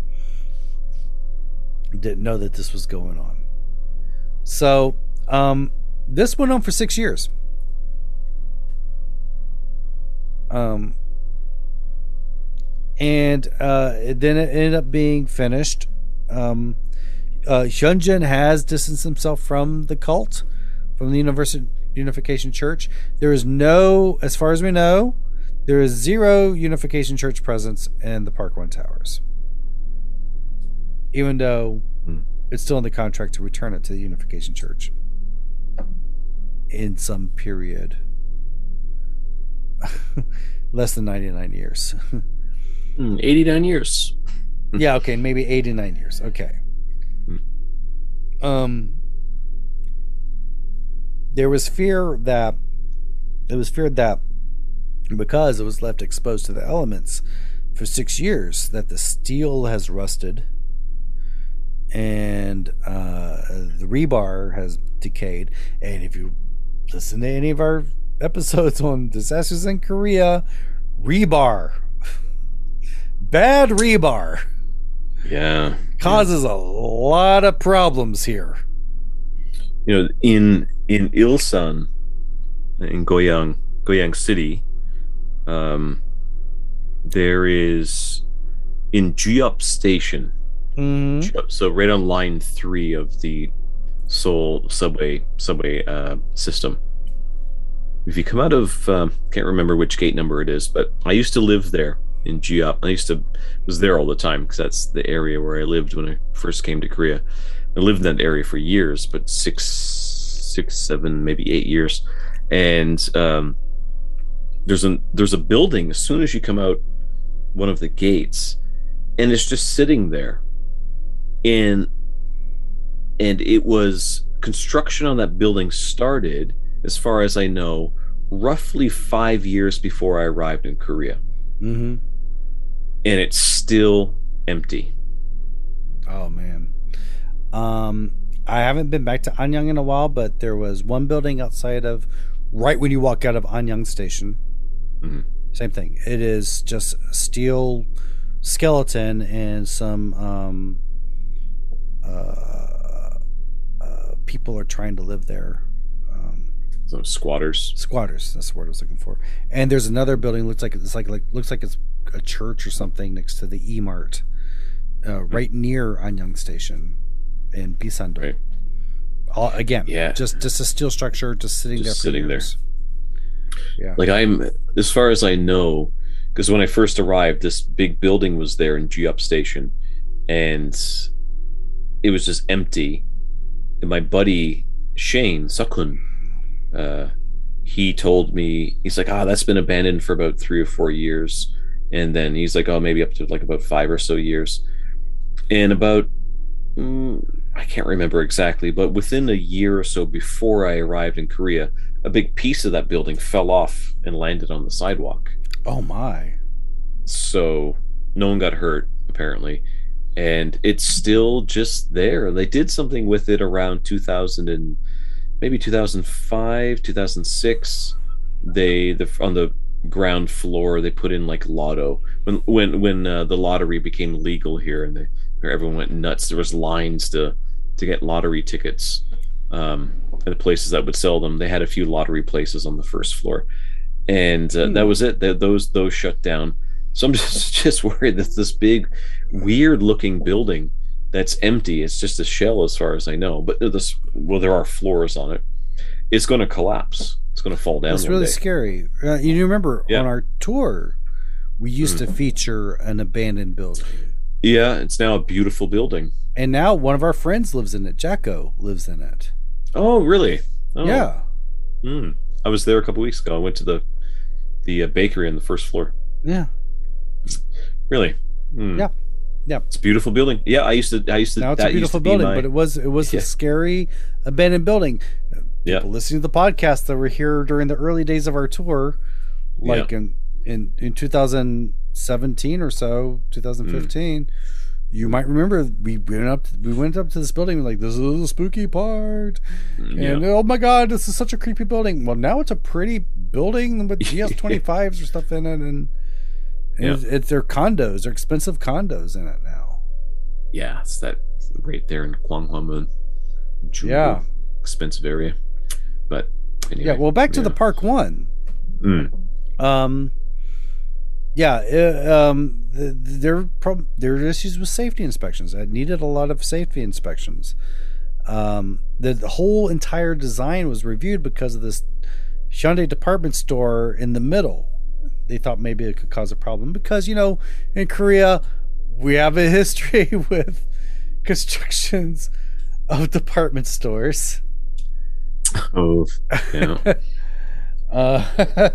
Didn't know that this was going on. So um, this went on for six years. Um. and uh, then it ended up being finished. Um, uh, Hyunjin has distanced himself from the cult, from the Universal Unification Church. There is no, as far as we know, there is zero Unification Church presence in the Park One Towers, even though hmm. it's still in the contract to return it to the Unification Church in some period. Less than ninety-nine years. mm, eighty-nine years. Yeah, okay, maybe eighty-nine years. Okay. Hmm. Um, there was fear that it was feared that because it was left exposed to the elements for six years, that the steel has rusted and uh, the rebar has decayed. And if you listen to any of our episodes on disasters in Korea, rebar, bad rebar, yeah, causes yeah. a lot of problems here. You know, in in Ilsan, in Goyang, Goyang City, um, there is in Jiup Station. Mm-hmm. So right on line three of the Seoul subway subway uh, system. If you come out of, um, can't remember which gate number it is, but I used to live there in Jiup. I used to was there all the time because that's the area where I lived when I first came to Korea. I lived in that area for years, but six, six, seven, maybe eight years. And um, there's a there's a building as soon as you come out one of the gates, and it's just sitting there. And and it was construction on that building started, as far as I know, roughly five years before I arrived in Korea. Mm-hmm. And it's still empty. Oh, man. Um, I haven't been back to Anyang in a while, but there was one building outside of, right when you walk out of Anyang Station. Mm-hmm. Same thing. It is just a steel skeleton and some um, uh, uh, people are trying to live there. So squatters. Squatters. That's the word I was looking for. And there's another building. Looks like it's like like looks like it's a church or something next to the E Mart, uh, right near Anyang Station, in Bisando. Right. All, again, yeah. just just a steel structure, just sitting just there. For sitting years. there. Yeah. Like I'm, as far as I know, because when I first arrived, this big building was there in Jiup Station, and it was just empty. And my buddy Shane Sukun. Uh, he told me, he's like, ah, oh, that's been abandoned for about three or four years. And then he's like, oh, maybe up to like about five or so years. And about, mm, I can't remember exactly, but within a year or so before I arrived in Korea, a big piece of that building fell off and landed on the sidewalk. Oh, my. So no one got hurt, apparently. And it's still just there. They did something with it around two thousand and maybe two thousand five, two thousand six. They the on the ground floor they put in like lotto when when when uh, the lottery became legal here, and they, everyone went nuts. There was lines to to get lottery tickets. Um, and the places that would sell them, they had a few lottery places on the first floor, and uh, hmm. that was it. They, those those shut down. So I'm just just worried that this big, weird looking building that's empty, it's just a shell as far as I know, but this, well, there are floors on it, it's going to collapse. It's going to fall down. It's really day. scary. Uh, you remember yeah. on our tour, we used mm. to feature an abandoned building. Yeah, it's now a beautiful building. And now one of our friends lives in it. Jacko lives in it. Oh, really? Oh. Yeah. Mm. I was there a couple weeks ago. I went to the the uh, bakery on the first floor. Yeah. Really? Mm. Yeah. Yeah, it's a beautiful building. Yeah, I used to. I used to. Now it's a beautiful building, my, but it was it was yeah. a scary abandoned building. People yeah. listening to the podcast that were here during the early days of our tour, like yeah. in, in in two thousand seventeen or so, two thousand fifteen, mm. you might remember we went up. We went up to this building like, this is a spooky part, yeah. and oh my god, this is such a creepy building. Well, now it's a pretty building with G S twenty-fives or stuff in it, and. Yeah. It's, it's their condos, they're expensive condos in it now. Yeah, it's that right there in Gwanghwamun. Yeah, expensive area. But anyway, yeah, well, back to yeah. the Park One. Mm. Um, Yeah, uh, um, th- there prob- there are issues with safety inspections. I needed a lot of safety inspections. Um, the, the whole entire design was reviewed because of this Hyundai department store in the middle. They thought maybe it could cause a problem because, you know, in Korea we have a history with constructions of department stores. Oh, yeah. uh,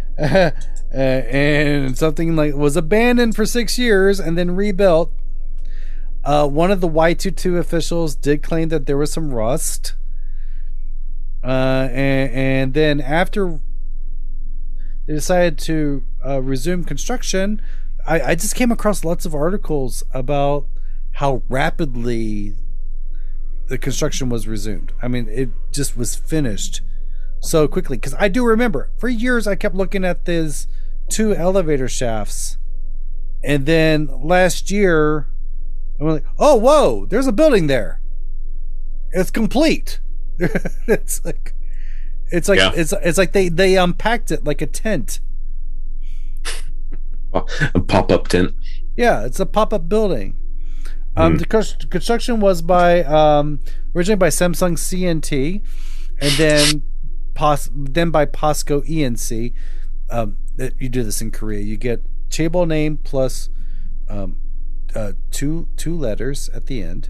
and something like was abandoned for six years and then rebuilt. Uh, one of the Y twenty-two officials did claim that there was some rust. Uh, and, and then after they decided to uh, resume construction, I, I just came across lots of articles about how rapidly the construction was resumed. I mean, it just was finished so quickly. Because I do remember, for years I kept looking at these two elevator shafts. And then last year, I'm like, oh, whoa, there's a building there. It's complete. it's like, it's like, yeah. it's it's like they, they unpacked it like a tent. A pop-up tent. Yeah, it's a pop-up building. Um, mm. The construction was by um, originally by Samsung C N T, and then pos then by POSCO E N C. Um, you do this in Korea. You get chaebol name plus um, uh, two two letters at the end.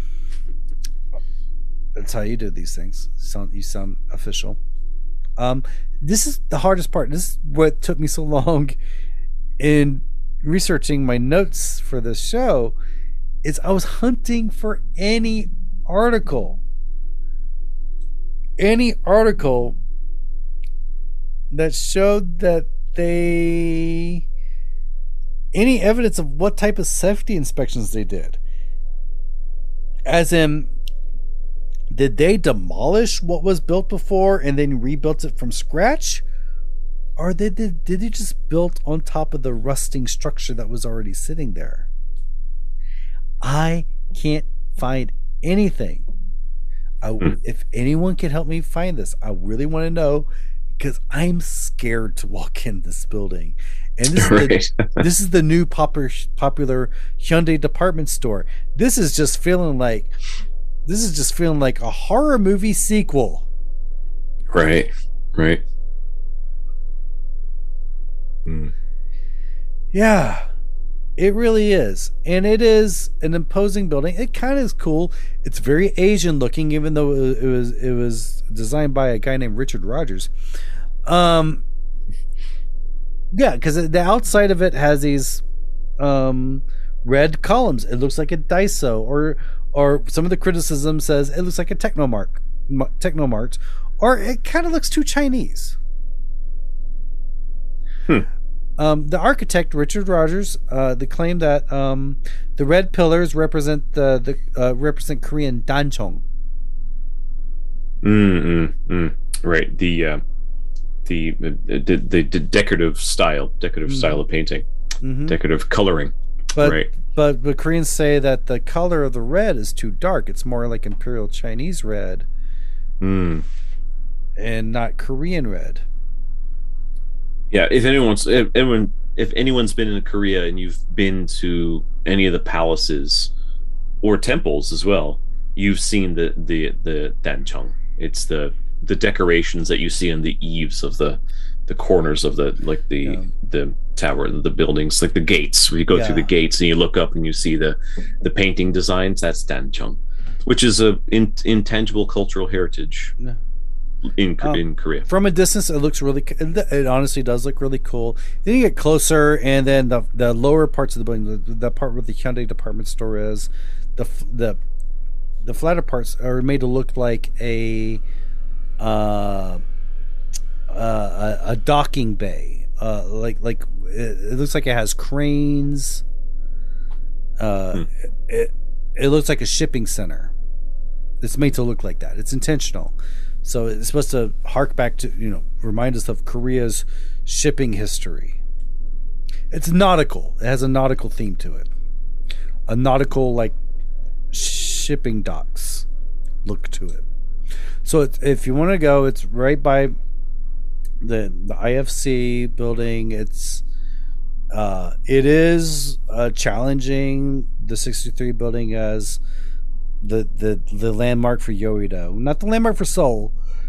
That's how you do these things. Sound, you sound official. Um, this is the hardest part. This is what took me so long in researching my notes for this show. Is I was hunting for any article, any article that showed that they, any evidence of what type of safety inspections they did. As in, did they demolish what was built before and then rebuilt it from scratch? Or did they, did they just build on top of the rusting structure that was already sitting there? I can't find anything. I, mm. If anyone can help me find this, I really want to know, because I'm scared to walk in this building. And this, right. is, the, this is the new popular, popular Hyundai department store. This is just feeling like this is just feeling like a horror movie sequel. Right, right. Mm. Yeah. It really is. And it is an imposing building. It kind of is cool. It's very Asian looking, even though it was it was designed by a guy named Richard Rogers. Um, yeah, because the outside of it has these um, red columns. It looks like a Daiso, or or some of the criticism says it looks like a Technomark, Technomart, or it kind of looks too Chinese. Hmm. Um, the architect Richard Rogers, uh, they claim that um, the red pillars represent the the uh, represent Korean danchong. Mm, mm, mm. Right. The, uh, the the the the decorative style, decorative mm-hmm. style of painting, mm-hmm. decorative coloring. But, right. But but Koreans say that the color of the red is too dark. It's more like Imperial Chinese red, mm. and not Korean red. Yeah, if anyone's if anyone if anyone's been in Korea and you've been to any of the palaces or temples as well, you've seen the the the danchong. It's the the decorations that you see on the eaves of the the corners of the like the yeah. the tower, the buildings, like the gates. Where you go yeah. through the gates and you look up and you see the the painting designs. That's danchong, which is a in, intangible cultural heritage. No. In um, in Korea, from a distance, it looks really. It honestly does look really cool. Then you get closer, and then the the lower parts of the building, the, the part where the Hyundai department store is, the the the flatter parts are made to look like a uh, uh a, a docking bay. Uh, like like it, it looks like it has cranes. Uh, hmm. it it looks like a shipping center. It's made to look like that. It's intentional. So it's supposed to hark back to, you know, remind us of Korea's shipping history. It's nautical. It has a nautical theme to it. A nautical, like, shipping docks look to it. So it's, if you want to go, it's right by the the I F C building. It's uh, it is uh, challenging the sixty-three building as the the the landmark for Yoido, not the landmark for Seoul,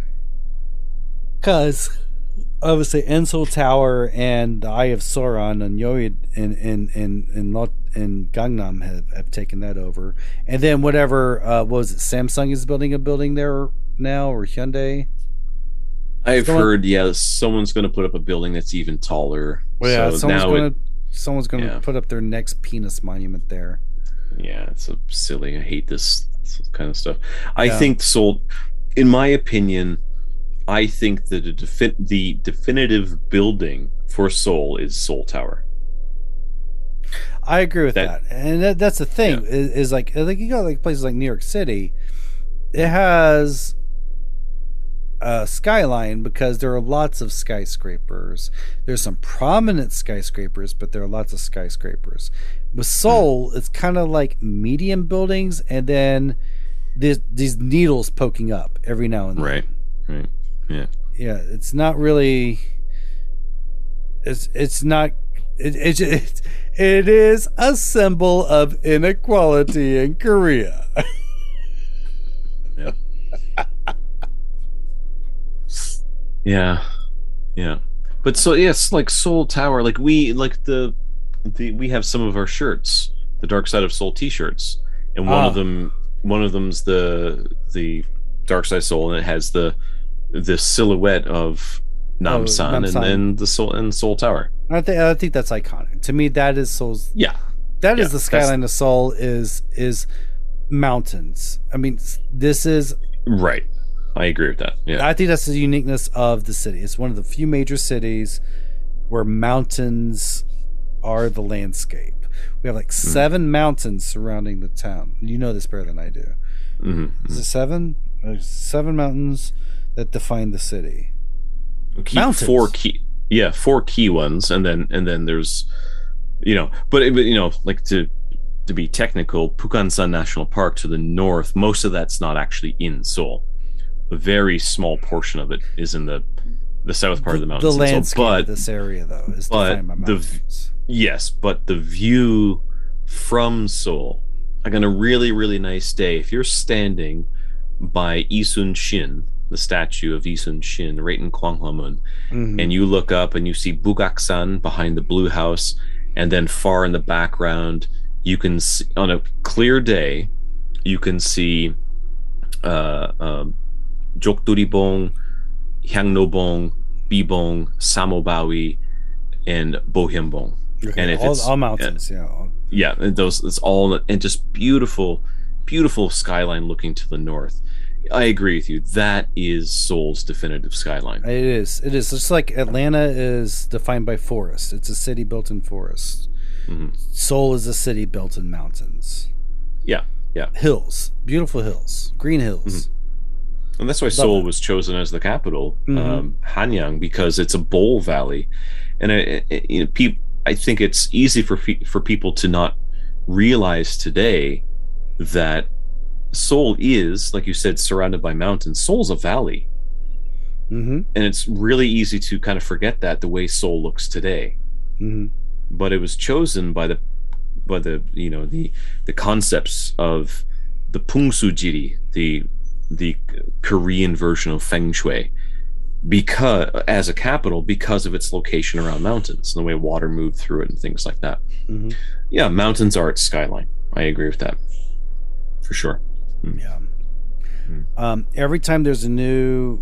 because obviously Ensol Tower and the Eye of Sauron and Yoid in in in in, Lot, in Gangnam have, have taken that over, and then whatever uh, what was it, Samsung is building a building there now, or Hyundai. I've Someone, heard, yeah, someone's going to put up a building that's even taller. Well, yeah, so someone's now going it, to someone's going to yeah. put up their next penis monument there. Yeah, it's so silly. I hate this, this kind of stuff. I Yeah. think Seoul, in my opinion, I think that the, defi- the definitive building for Seoul is Seoul Tower. I agree with That- that, and that, that's the thing Yeah. is, is like like you got like places like New York City, it has a skyline because there are lots of skyscrapers. There's some prominent skyscrapers, but there are lots of skyscrapers. With Seoul, it's kind of like medium buildings, and then this, these needles poking up every now and then. Right, right, yeah. Yeah, it's not really. It's it's not. It it it, it is a symbol of inequality in Korea. Yeah. Yeah, yeah, but so yes, like Seoul Tower, like we like the the we have some of our shirts, the Dark Side of Seoul T-shirts, and one Ah. of them, one of them's the the Dark Side of Seoul, and it has the the silhouette of Namsan, Namsan. and then the Seoul and Seoul Tower. I think I think that's iconic. To me, that is Seoul's. Yeah, That is Yeah, the skyline of Seoul. Is is mountains. I mean, this is. right. I agree with that. Yeah, I think that's the uniqueness of the city. It's one of the few major cities where mountains are the landscape. We have like seven mountains surrounding the town. You know this better than I do. mm-hmm. Is it seven? There's seven mountains that define the city. Key, Mountains. four key, yeah, four key ones, and then and then there's, you know, but, but you know, like to to be technical, Pukansan National Park to the north, most of that's not actually in Seoul. A very small portion of it is in the the south part of the mountains. The in Seoul. landscape but of this area, though, is but defined by the- mountains. yes, but the view from Seoul, like on a really really nice day, if you're standing by Isun Shin, the statue of Isun Shin, right in Gwanghwamun, Mhm. and you look up and you see Bugaksan behind the blue house, and then far in the background you can see, on a clear day you can see uh, um, Jokduribong, Hyangnobong, Bibong, Samobawi, and Bohyeonbong. Okay, and if all, it's- all mountains, yeah. all- Yeah, and those it's all and just beautiful, beautiful skyline looking to the north. I agree with you. That is Seoul's definitive skyline. It is. It is. It's like Atlanta is defined by forest. It's a city built in forests. Mhm. Seoul is a city built in mountains. Yeah, yeah. Hills. Beautiful hills. Green hills. And that's why Seoul was chosen as the capital, Mhm. um, Hanyang, because it's a bowl valley, and it, it, you know, peop, I think it's easy for pe- for people to not realize today that Seoul is, like you said, surrounded by mountains. Seoul's a valley, Mm-hmm. and it's really easy to kind of forget that the way Seoul looks today. Mm-hmm. But it was chosen by the by the you know the the concepts of the Pungsujiri, the the Korean version of Feng Shui, because as a capital because of its location around mountains and the way water moved through it and things like that. Mm-hmm. Yeah, mountains are its skyline. I agree with that for sure. Yeah. Mm. Um, every time there's a new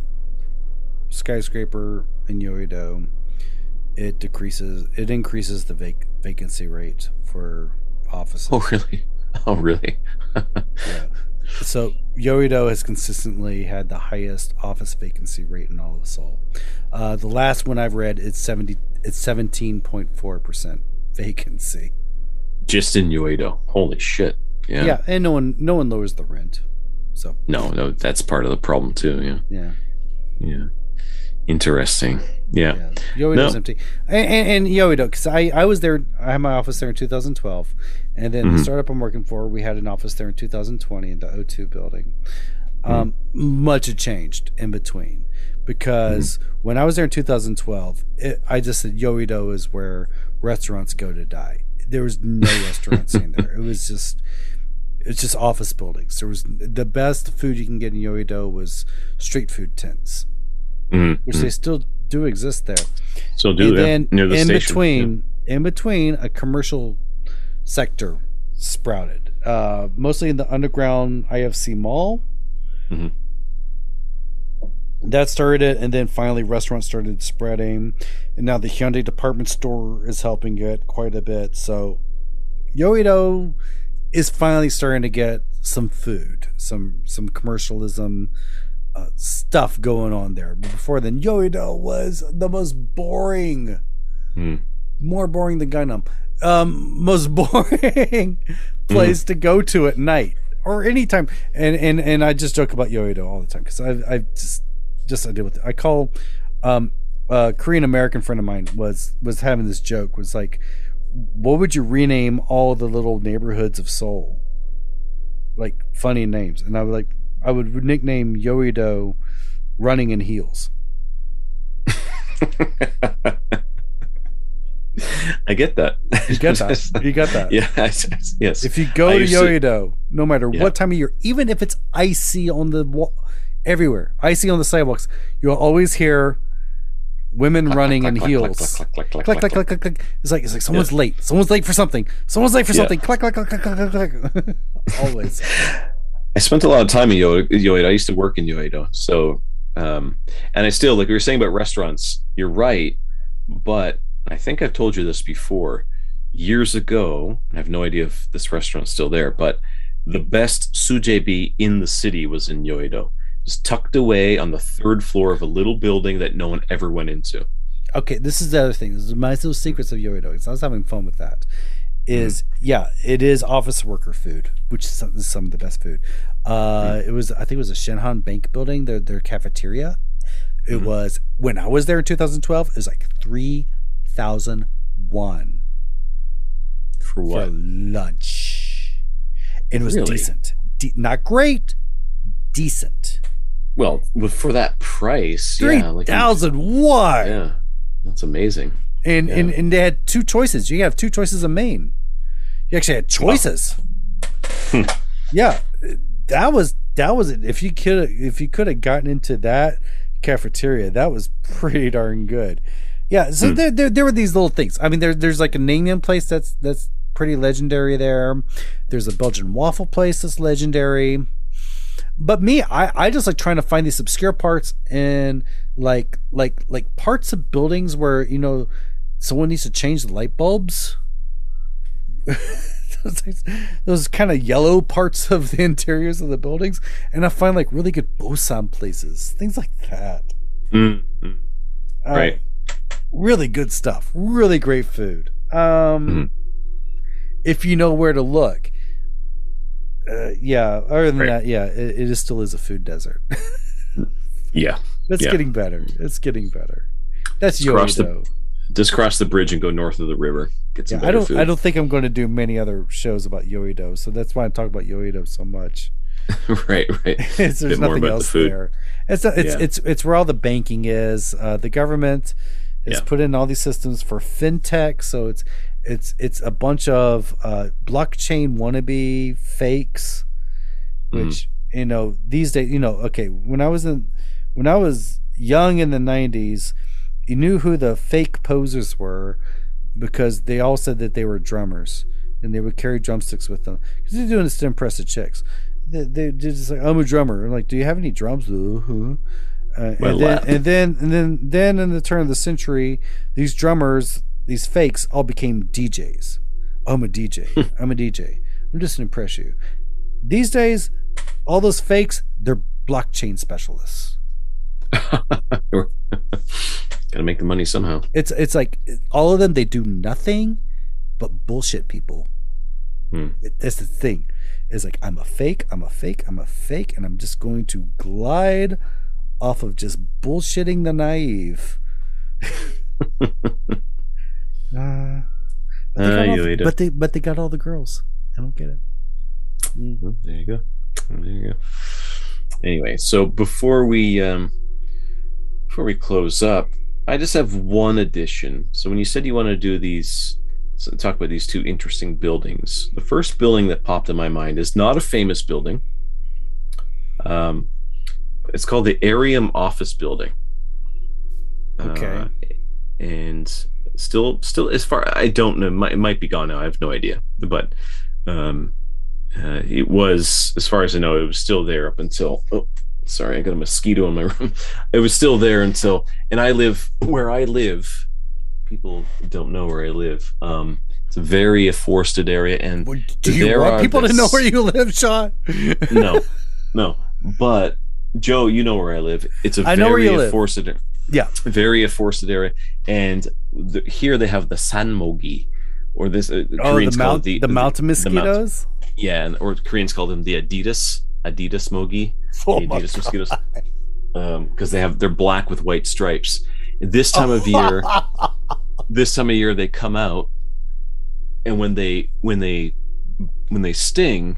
skyscraper in Yoido, it decreases. It increases the vac- vacancy rate for offices. Oh really? Oh really? Yeah. So Yoido has consistently had the highest office vacancy rate in all of Seoul. Uh, the last one I've read, it's seventy. It's seventeen point four percent vacancy. Just in Yoido. Holy shit. Yeah. Yeah, and no one, no one lowers the rent. So No, no, that's part of the problem too. Yeah. yeah, Yeah. Interesting. Yeah. yeah. Yoido's No. empty, and, and, and Yoido, because I, I was there. I had my office there in two thousand twelve, and then Mhm. the startup I'm working for, we had an office there in two thousand twenty in the O two building. Um, Much had changed in between, because mm-hmm. when I was there in two thousand twelve, it, I just said Yoido is where restaurants go to die. There was no restaurant scene there. It was just, it's just office buildings. There was the best food you can get in Yoido was street food tents, mm-hmm. which they still do exist there. Still do, and yeah. then Near the in station. between, yeah. in between, a commercial sector sprouted, uh, mostly in the underground I F C mall. Mm-hmm. That started it, and then finally restaurants started spreading, and now the Hyundai department store is helping it quite a bit. So Yoido is finally starting to get some food, some some commercialism uh, stuff going on there. But before then, Yoido was the most boring, mm. more boring than Gangnam, um, most boring place mm. to go to at night or anytime. And and and I just joke about Yoido all the time because I I just. Just I deal with it. I call um, a Korean American friend of mine was was having this joke, was like, what would you rename all the little neighborhoods of Seoul? Like funny names. And I would like I would nickname Yoido Running in Heels. I get that. You get that. You got that. Yeah. Yes. If you go I to Yoido, to, no matter yeah. what time of year, even if it's icy on the wall, everywhere, icy on the sidewalks, you'll always hear women clack, running clack, in clack, heels. Clack, clack, clack, clack, clack, clack, clack, clack. It's like it's like someone's yeah. late. Someone's late for something. Someone's late for something. Yeah. Clack, clack, clack, clack, clack, clack. Always. I spent a lot of time in Yoido. I used to work in Yoido, so um, and I still, like we were saying about restaurants. You're right, but I think I've told you this before. Years ago, I have no idea if this restaurant's still there, but the best sujebi in the city was in Yoido. It's tucked away on the third floor of a little building that no one ever went into. Okay, this is the other thing. This is my little secrets of Yoido. Because I was having fun with that. Is mm-hmm. yeah, it is office worker food, which is some, is some of the best food. Uh, mm-hmm. It was, I think, it was a Shinhan Bank building. Their their cafeteria. It mm-hmm. was when I was there in two thousand twelve. It was like three thousand won for what? For lunch, and it was really? decent. De- not great, decent. Well, for that price, three yeah, like thousand won. Yeah, that's amazing. And, yeah. and and they had two choices. You have two choices of main. You actually had choices. Wow. Yeah, that was that was it. If you could if you could have gotten into that cafeteria, that was pretty darn good. Yeah. So hmm. there, there there were these little things. I mean, there there's like a Nangmyeon place that's that's pretty legendary there. There's a Belgian waffle place that's legendary. But me, I, I just like trying to find these obscure parts and like like like parts of buildings where, you know, someone needs to change the light bulbs. those those kind of yellow parts of the interiors of the buildings, and I find like really good bosan places, things like that. Mm-hmm. Uh, right. Really good stuff. Really great food. Um, mm-hmm. If you know where to look. Uh, yeah. Other than right. that, yeah, it, it is still is a food desert. yeah, it's yeah. getting better. It's getting better. That's Yoido. Just cross the bridge and go north of the river. Get some yeah, better I don't. food. I don't think I'm going to do many other shows about Yoido, so that's why I'm talking about Yoido so much. right, right. It's, there's nothing else the there. It's it's, yeah. it's it's where all the banking is. Uh, the government has yeah. put in all these systems for fintech, so it's. It's it's a bunch of uh, blockchain wannabe fakes, which mm. you know these days. You know, okay. When I was in, when I was young in the nineties, you knew who the fake posers were because they all said that they were drummers and they would carry drumsticks with them because they're doing this to impress the chicks. They, they, they're just like, I'm a drummer. I'm like, do you have any drums? Uh-huh. Uh, and, then, and then and then then in the turn of the century, these drummers. These fakes all became D Js. Oh, I'm a D J. I'm a D J. I'm just to impress you. These days, all those fakes, they're blockchain specialists. Gotta make the money somehow. It's it's like all of them, they do nothing but bullshit people. Hmm. It, that's the thing. It's like, I'm a fake, I'm a fake, I'm a fake, and I'm just going to glide off of just bullshitting the naive. Uh, but, they uh, all, but they but they got all the girls. I don't get it. Mm-hmm. There you go. There you go. Anyway, so before we um, before we close up, I just have one addition. So when you said you want to do these, so talk about these two interesting buildings, the first building that popped in my mind is not a famous building. Um, it's called the Arium Office Building. Okay. Uh, and still, still, as far I don't know, it might, it might be gone now. I have no idea, but um, uh, it was, as far as I know, it was still there up until. Oh, sorry, I got a mosquito in my room. It was still there until, and I live where I live. People don't know where I live. Um, it's a very forested area, and well, do you want people this, to know where you live, Sean? no, no. But Joe, you know where I live. It's a I know very where you live. forested, yeah, very forested area, and the, here they have the sanmogi, or this uh, oh, Koreans the call mount, it the, the, the mountain mosquitoes. The mount, yeah, and, or Koreans call them the Adidas Adidas mogi, oh the Adidas mosquitoes, because um, they have they're black with white stripes. This time of year, this time of year they come out, and when they when they when they sting,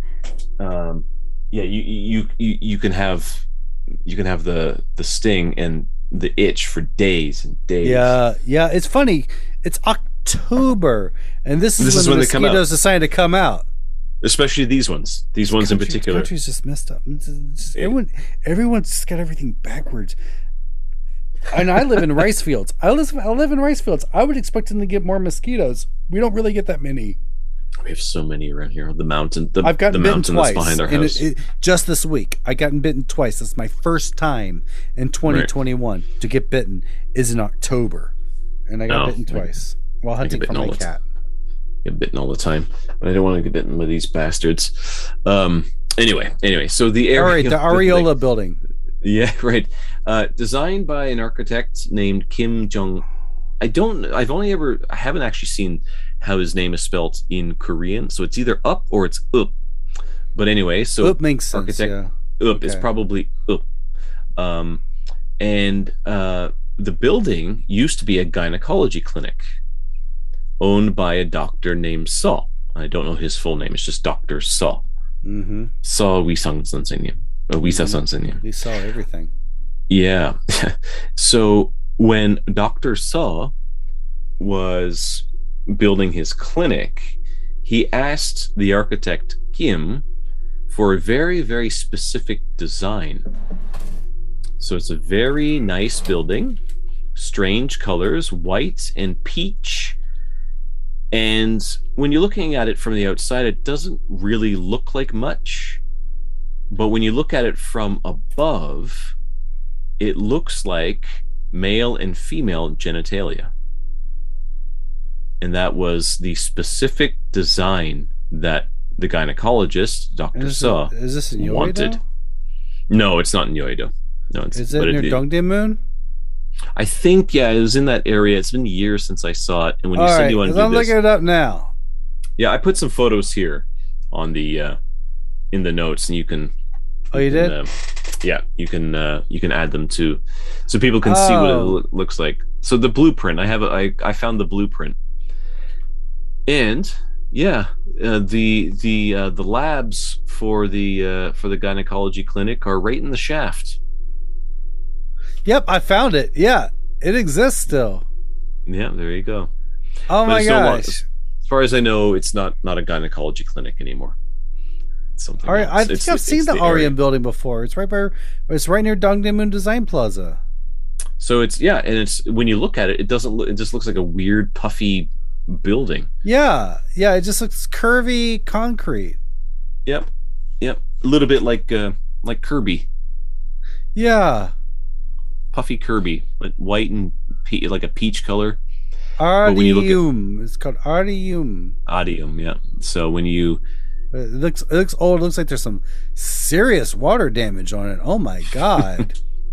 um, yeah, you you you you can have you can have the the sting and the itch for days and days. Yeah, yeah, it's funny. It's October, and this is this when is the when they come mosquitoes out. decide to come out. Especially these ones. These ones country, in particular. The country's just messed up. It's just, everyone, everyone's just got everything backwards. And I live in rice fields. I live, I live in rice fields. I would expect them to get more mosquitoes. We don't really get that many. We have so many around here. The mountain, the, I've gotten the bitten mountain twice that's behind our house. It, it, just this week, I gotten bitten twice. That's my first time in twenty twenty-one right. to get bitten is in October, and I got oh, bitten twice I, while hunting for my cat. Get bitten all the time, but I don't want to get bitten by these bastards. Um. Anyway, anyway, so the area. All right, the Areola building. Yeah, right. Uh, designed by an architect named Kim Jong. I don't. I've only ever. I haven't actually seen how his name is spelled in Korean. So it's either up or it's up. But anyway, so up makes sense. Architect yeah. Up okay. is probably up. Um, and uh, the building used to be a gynecology clinic owned by a doctor named Saw. I don't know his full name. It's just Doctor Saw. Mm-hmm. Saw Wisang Sansenyam. Wisa Sansenyam. We saw everything. Yeah. So when Doctor Saw was building his clinic, he asked the architect Kim for a very, very specific design. So it's a very nice building, strange colors, white and peach. And when you're looking at it from the outside, it doesn't really look like much. But when you look at it from above, it looks like male and female genitalia. And that was the specific design that the gynecologist, Doctor Saw, is this in wanted. Yeouido? No, it's not in Yeouido. No, it's, is it near it, Dongdaemun? I think, yeah, it was in that area. It's been years since I saw it. And when you All said right, you want to do I'm this, looking it up now. Yeah, I put some photos here on the uh, in the notes, and you can. Oh, you, you can, did? Uh, yeah, you can uh, you can add them to, so people can oh. see what it lo- looks like. So the blueprint, I have, a, I I found the blueprint, and yeah, uh, the the uh, the labs for the uh, for the gynecology clinic are right in the shaft. Yep, I found it. Yeah, it exists still. Yeah, there you go. Oh but my gosh! No long, as far as I know, it's not not a gynecology clinic anymore. It's something. All right, else. I think it's, I've it's, seen it's the, the Arium building before. It's right by. It's right near Dongdaemun Design Plaza. So it's yeah, and it's when you look at it, it doesn't. Look, it just looks like a weird, puffy building. Yeah, yeah, it just looks curvy concrete. Yep, yep, a little bit like uh, like Kirby. Yeah. Puffy Kirby, like white and pe- like a peach color. Arium. At, it's called Arium. Arium, yeah. So when you, it looks it looks old. It looks like there's some serious water damage on it. Oh my god.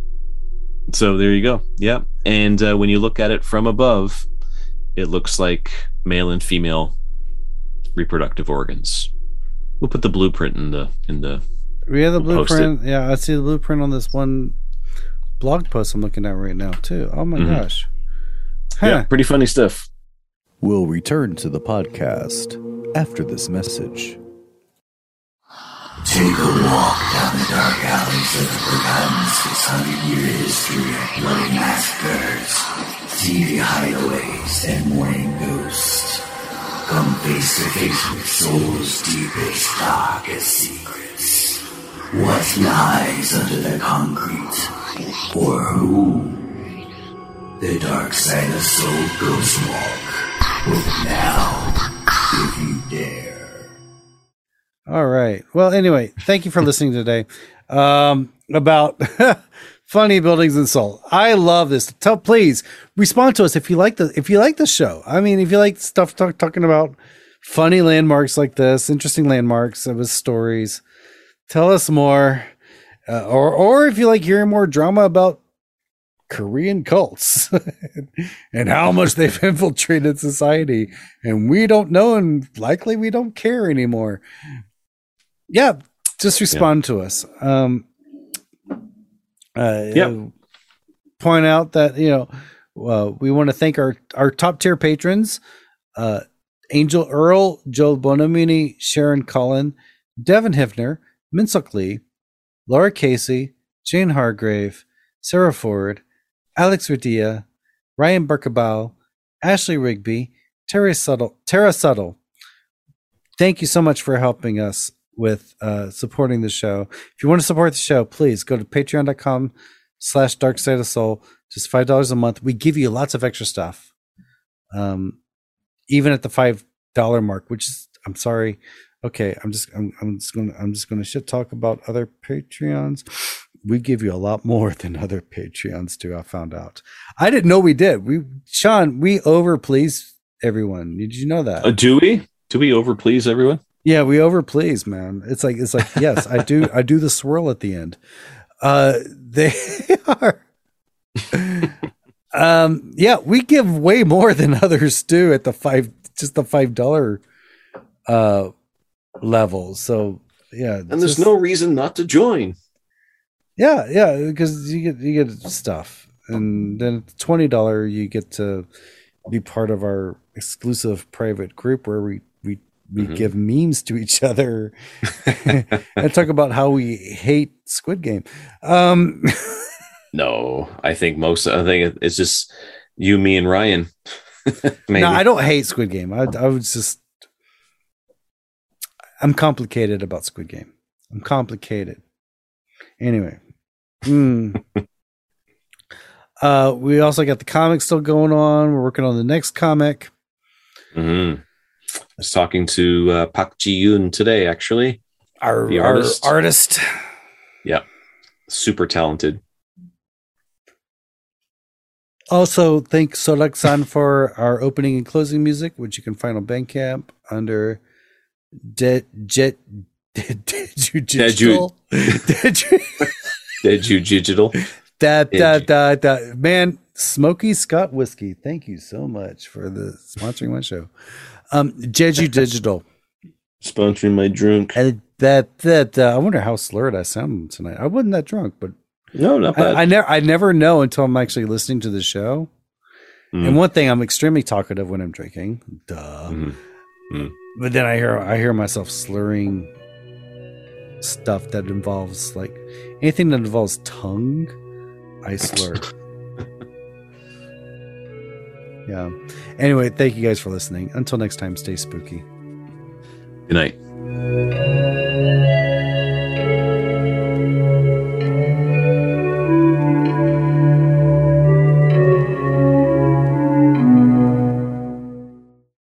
So there you go. Yeah, and uh, when you look at it from above, it looks like male and female reproductive organs. We'll put the blueprint in the in the. We have the we'll blueprint. Yeah, I see the blueprint on this one blog post I'm looking at right now too. Oh my mm-hmm. gosh. Huh. Yeah, pretty funny stuff. We'll return to the podcast after this message. Take a walk down the dark alleys of the forgotten six hundred year history of bloody massacres, see the hideaways and mourning ghosts. Come face to face with soul's deepest, darkest secrets. What lies under the concrete? Or who? The dark side of Soul Ghost Walk. Book now, if you dare. All right. Well, anyway, thank you for listening today um, about funny buildings in Seoul. I love this. Tell, please respond to us if you like the if you like the show. I mean, if you like stuff talk, talking about funny landmarks like this, interesting landmarks with stories. Tell us more, uh, or or if you like hearing more drama about Korean cults and how much they've infiltrated society, and we don't know, and likely we don't care anymore. Yeah, just respond yeah. to us. Um, uh, yep. Point out that, you know, uh, we want to thank our, our top tier patrons, uh, Angel Earl, Joel Bonamini, Sharon Collin, Devin Hiffner, Minsuk Lee, Laura Casey, Jane Hargrave, Sarah Ford, Alex Radia, Ryan Barkabau, Ashley Rigby, Tara Subtle, Tara Subtle. Thank you so much for helping us with uh, supporting the show. If you want to support the show, please go to patreon.com slash dark side of soul. Just five dollars a month. We give you lots of extra stuff. Um, even at the five dollar mark, which is, I'm sorry. Okay. I'm just, I'm, I'm just going to, I'm just going to shit talk about other Patreons. We give you a lot more than other Patreons do. I found out. I didn't know we did. We, Sean, we overplease everyone. Did you know that? Uh, do we? Do we overplease everyone? Yeah, we overplease, man. It's like, it's like, yes, I do. I do the swirl at the end. Uh, they are, um, yeah, we give way more than others do at the five, just the five dollar, uh, level. So yeah. And there's just no reason not to join. Yeah. Yeah. Because you get, you get stuff, and then at the twenty dollar, you get to be part of our exclusive private group where we, we, We mm-hmm. give memes to each other and talk about how we hate Squid Game. Um, no, I think most, I think it's just you, me, and Ryan. No, I don't hate Squid Game. I, I was just, I'm complicated about Squid Game. I'm complicated. Anyway. Mm. uh, we also got the comics still going on. We're working on the next comic. Mm-hmm. I was talking to uh, Park Ji-yoon today, actually. Our, the our artist. artist. Yeah. Super talented. Also, thank Solak-san for our opening and closing music, which you can find on Bandcamp under Dead Jet Deju Digital. Deju Digital. Da da da da. Man, Smoky Scott Whiskey. Thank you so much for the sponsoring my show. Um, Jeju Digital. Sponsoring my drunk. And that that uh, I wonder how slurred I sound tonight. I wasn't that drunk, but no, not bad. I, I never I never know until I'm actually listening to the show. Mm. And one thing, I'm extremely talkative when I'm drinking. Duh. Mm. Mm. But then I hear I hear myself slurring stuff that involves, like, anything that involves tongue, I slur. Yeah. Anyway, thank you guys for listening. Until next time, stay spooky. Good night.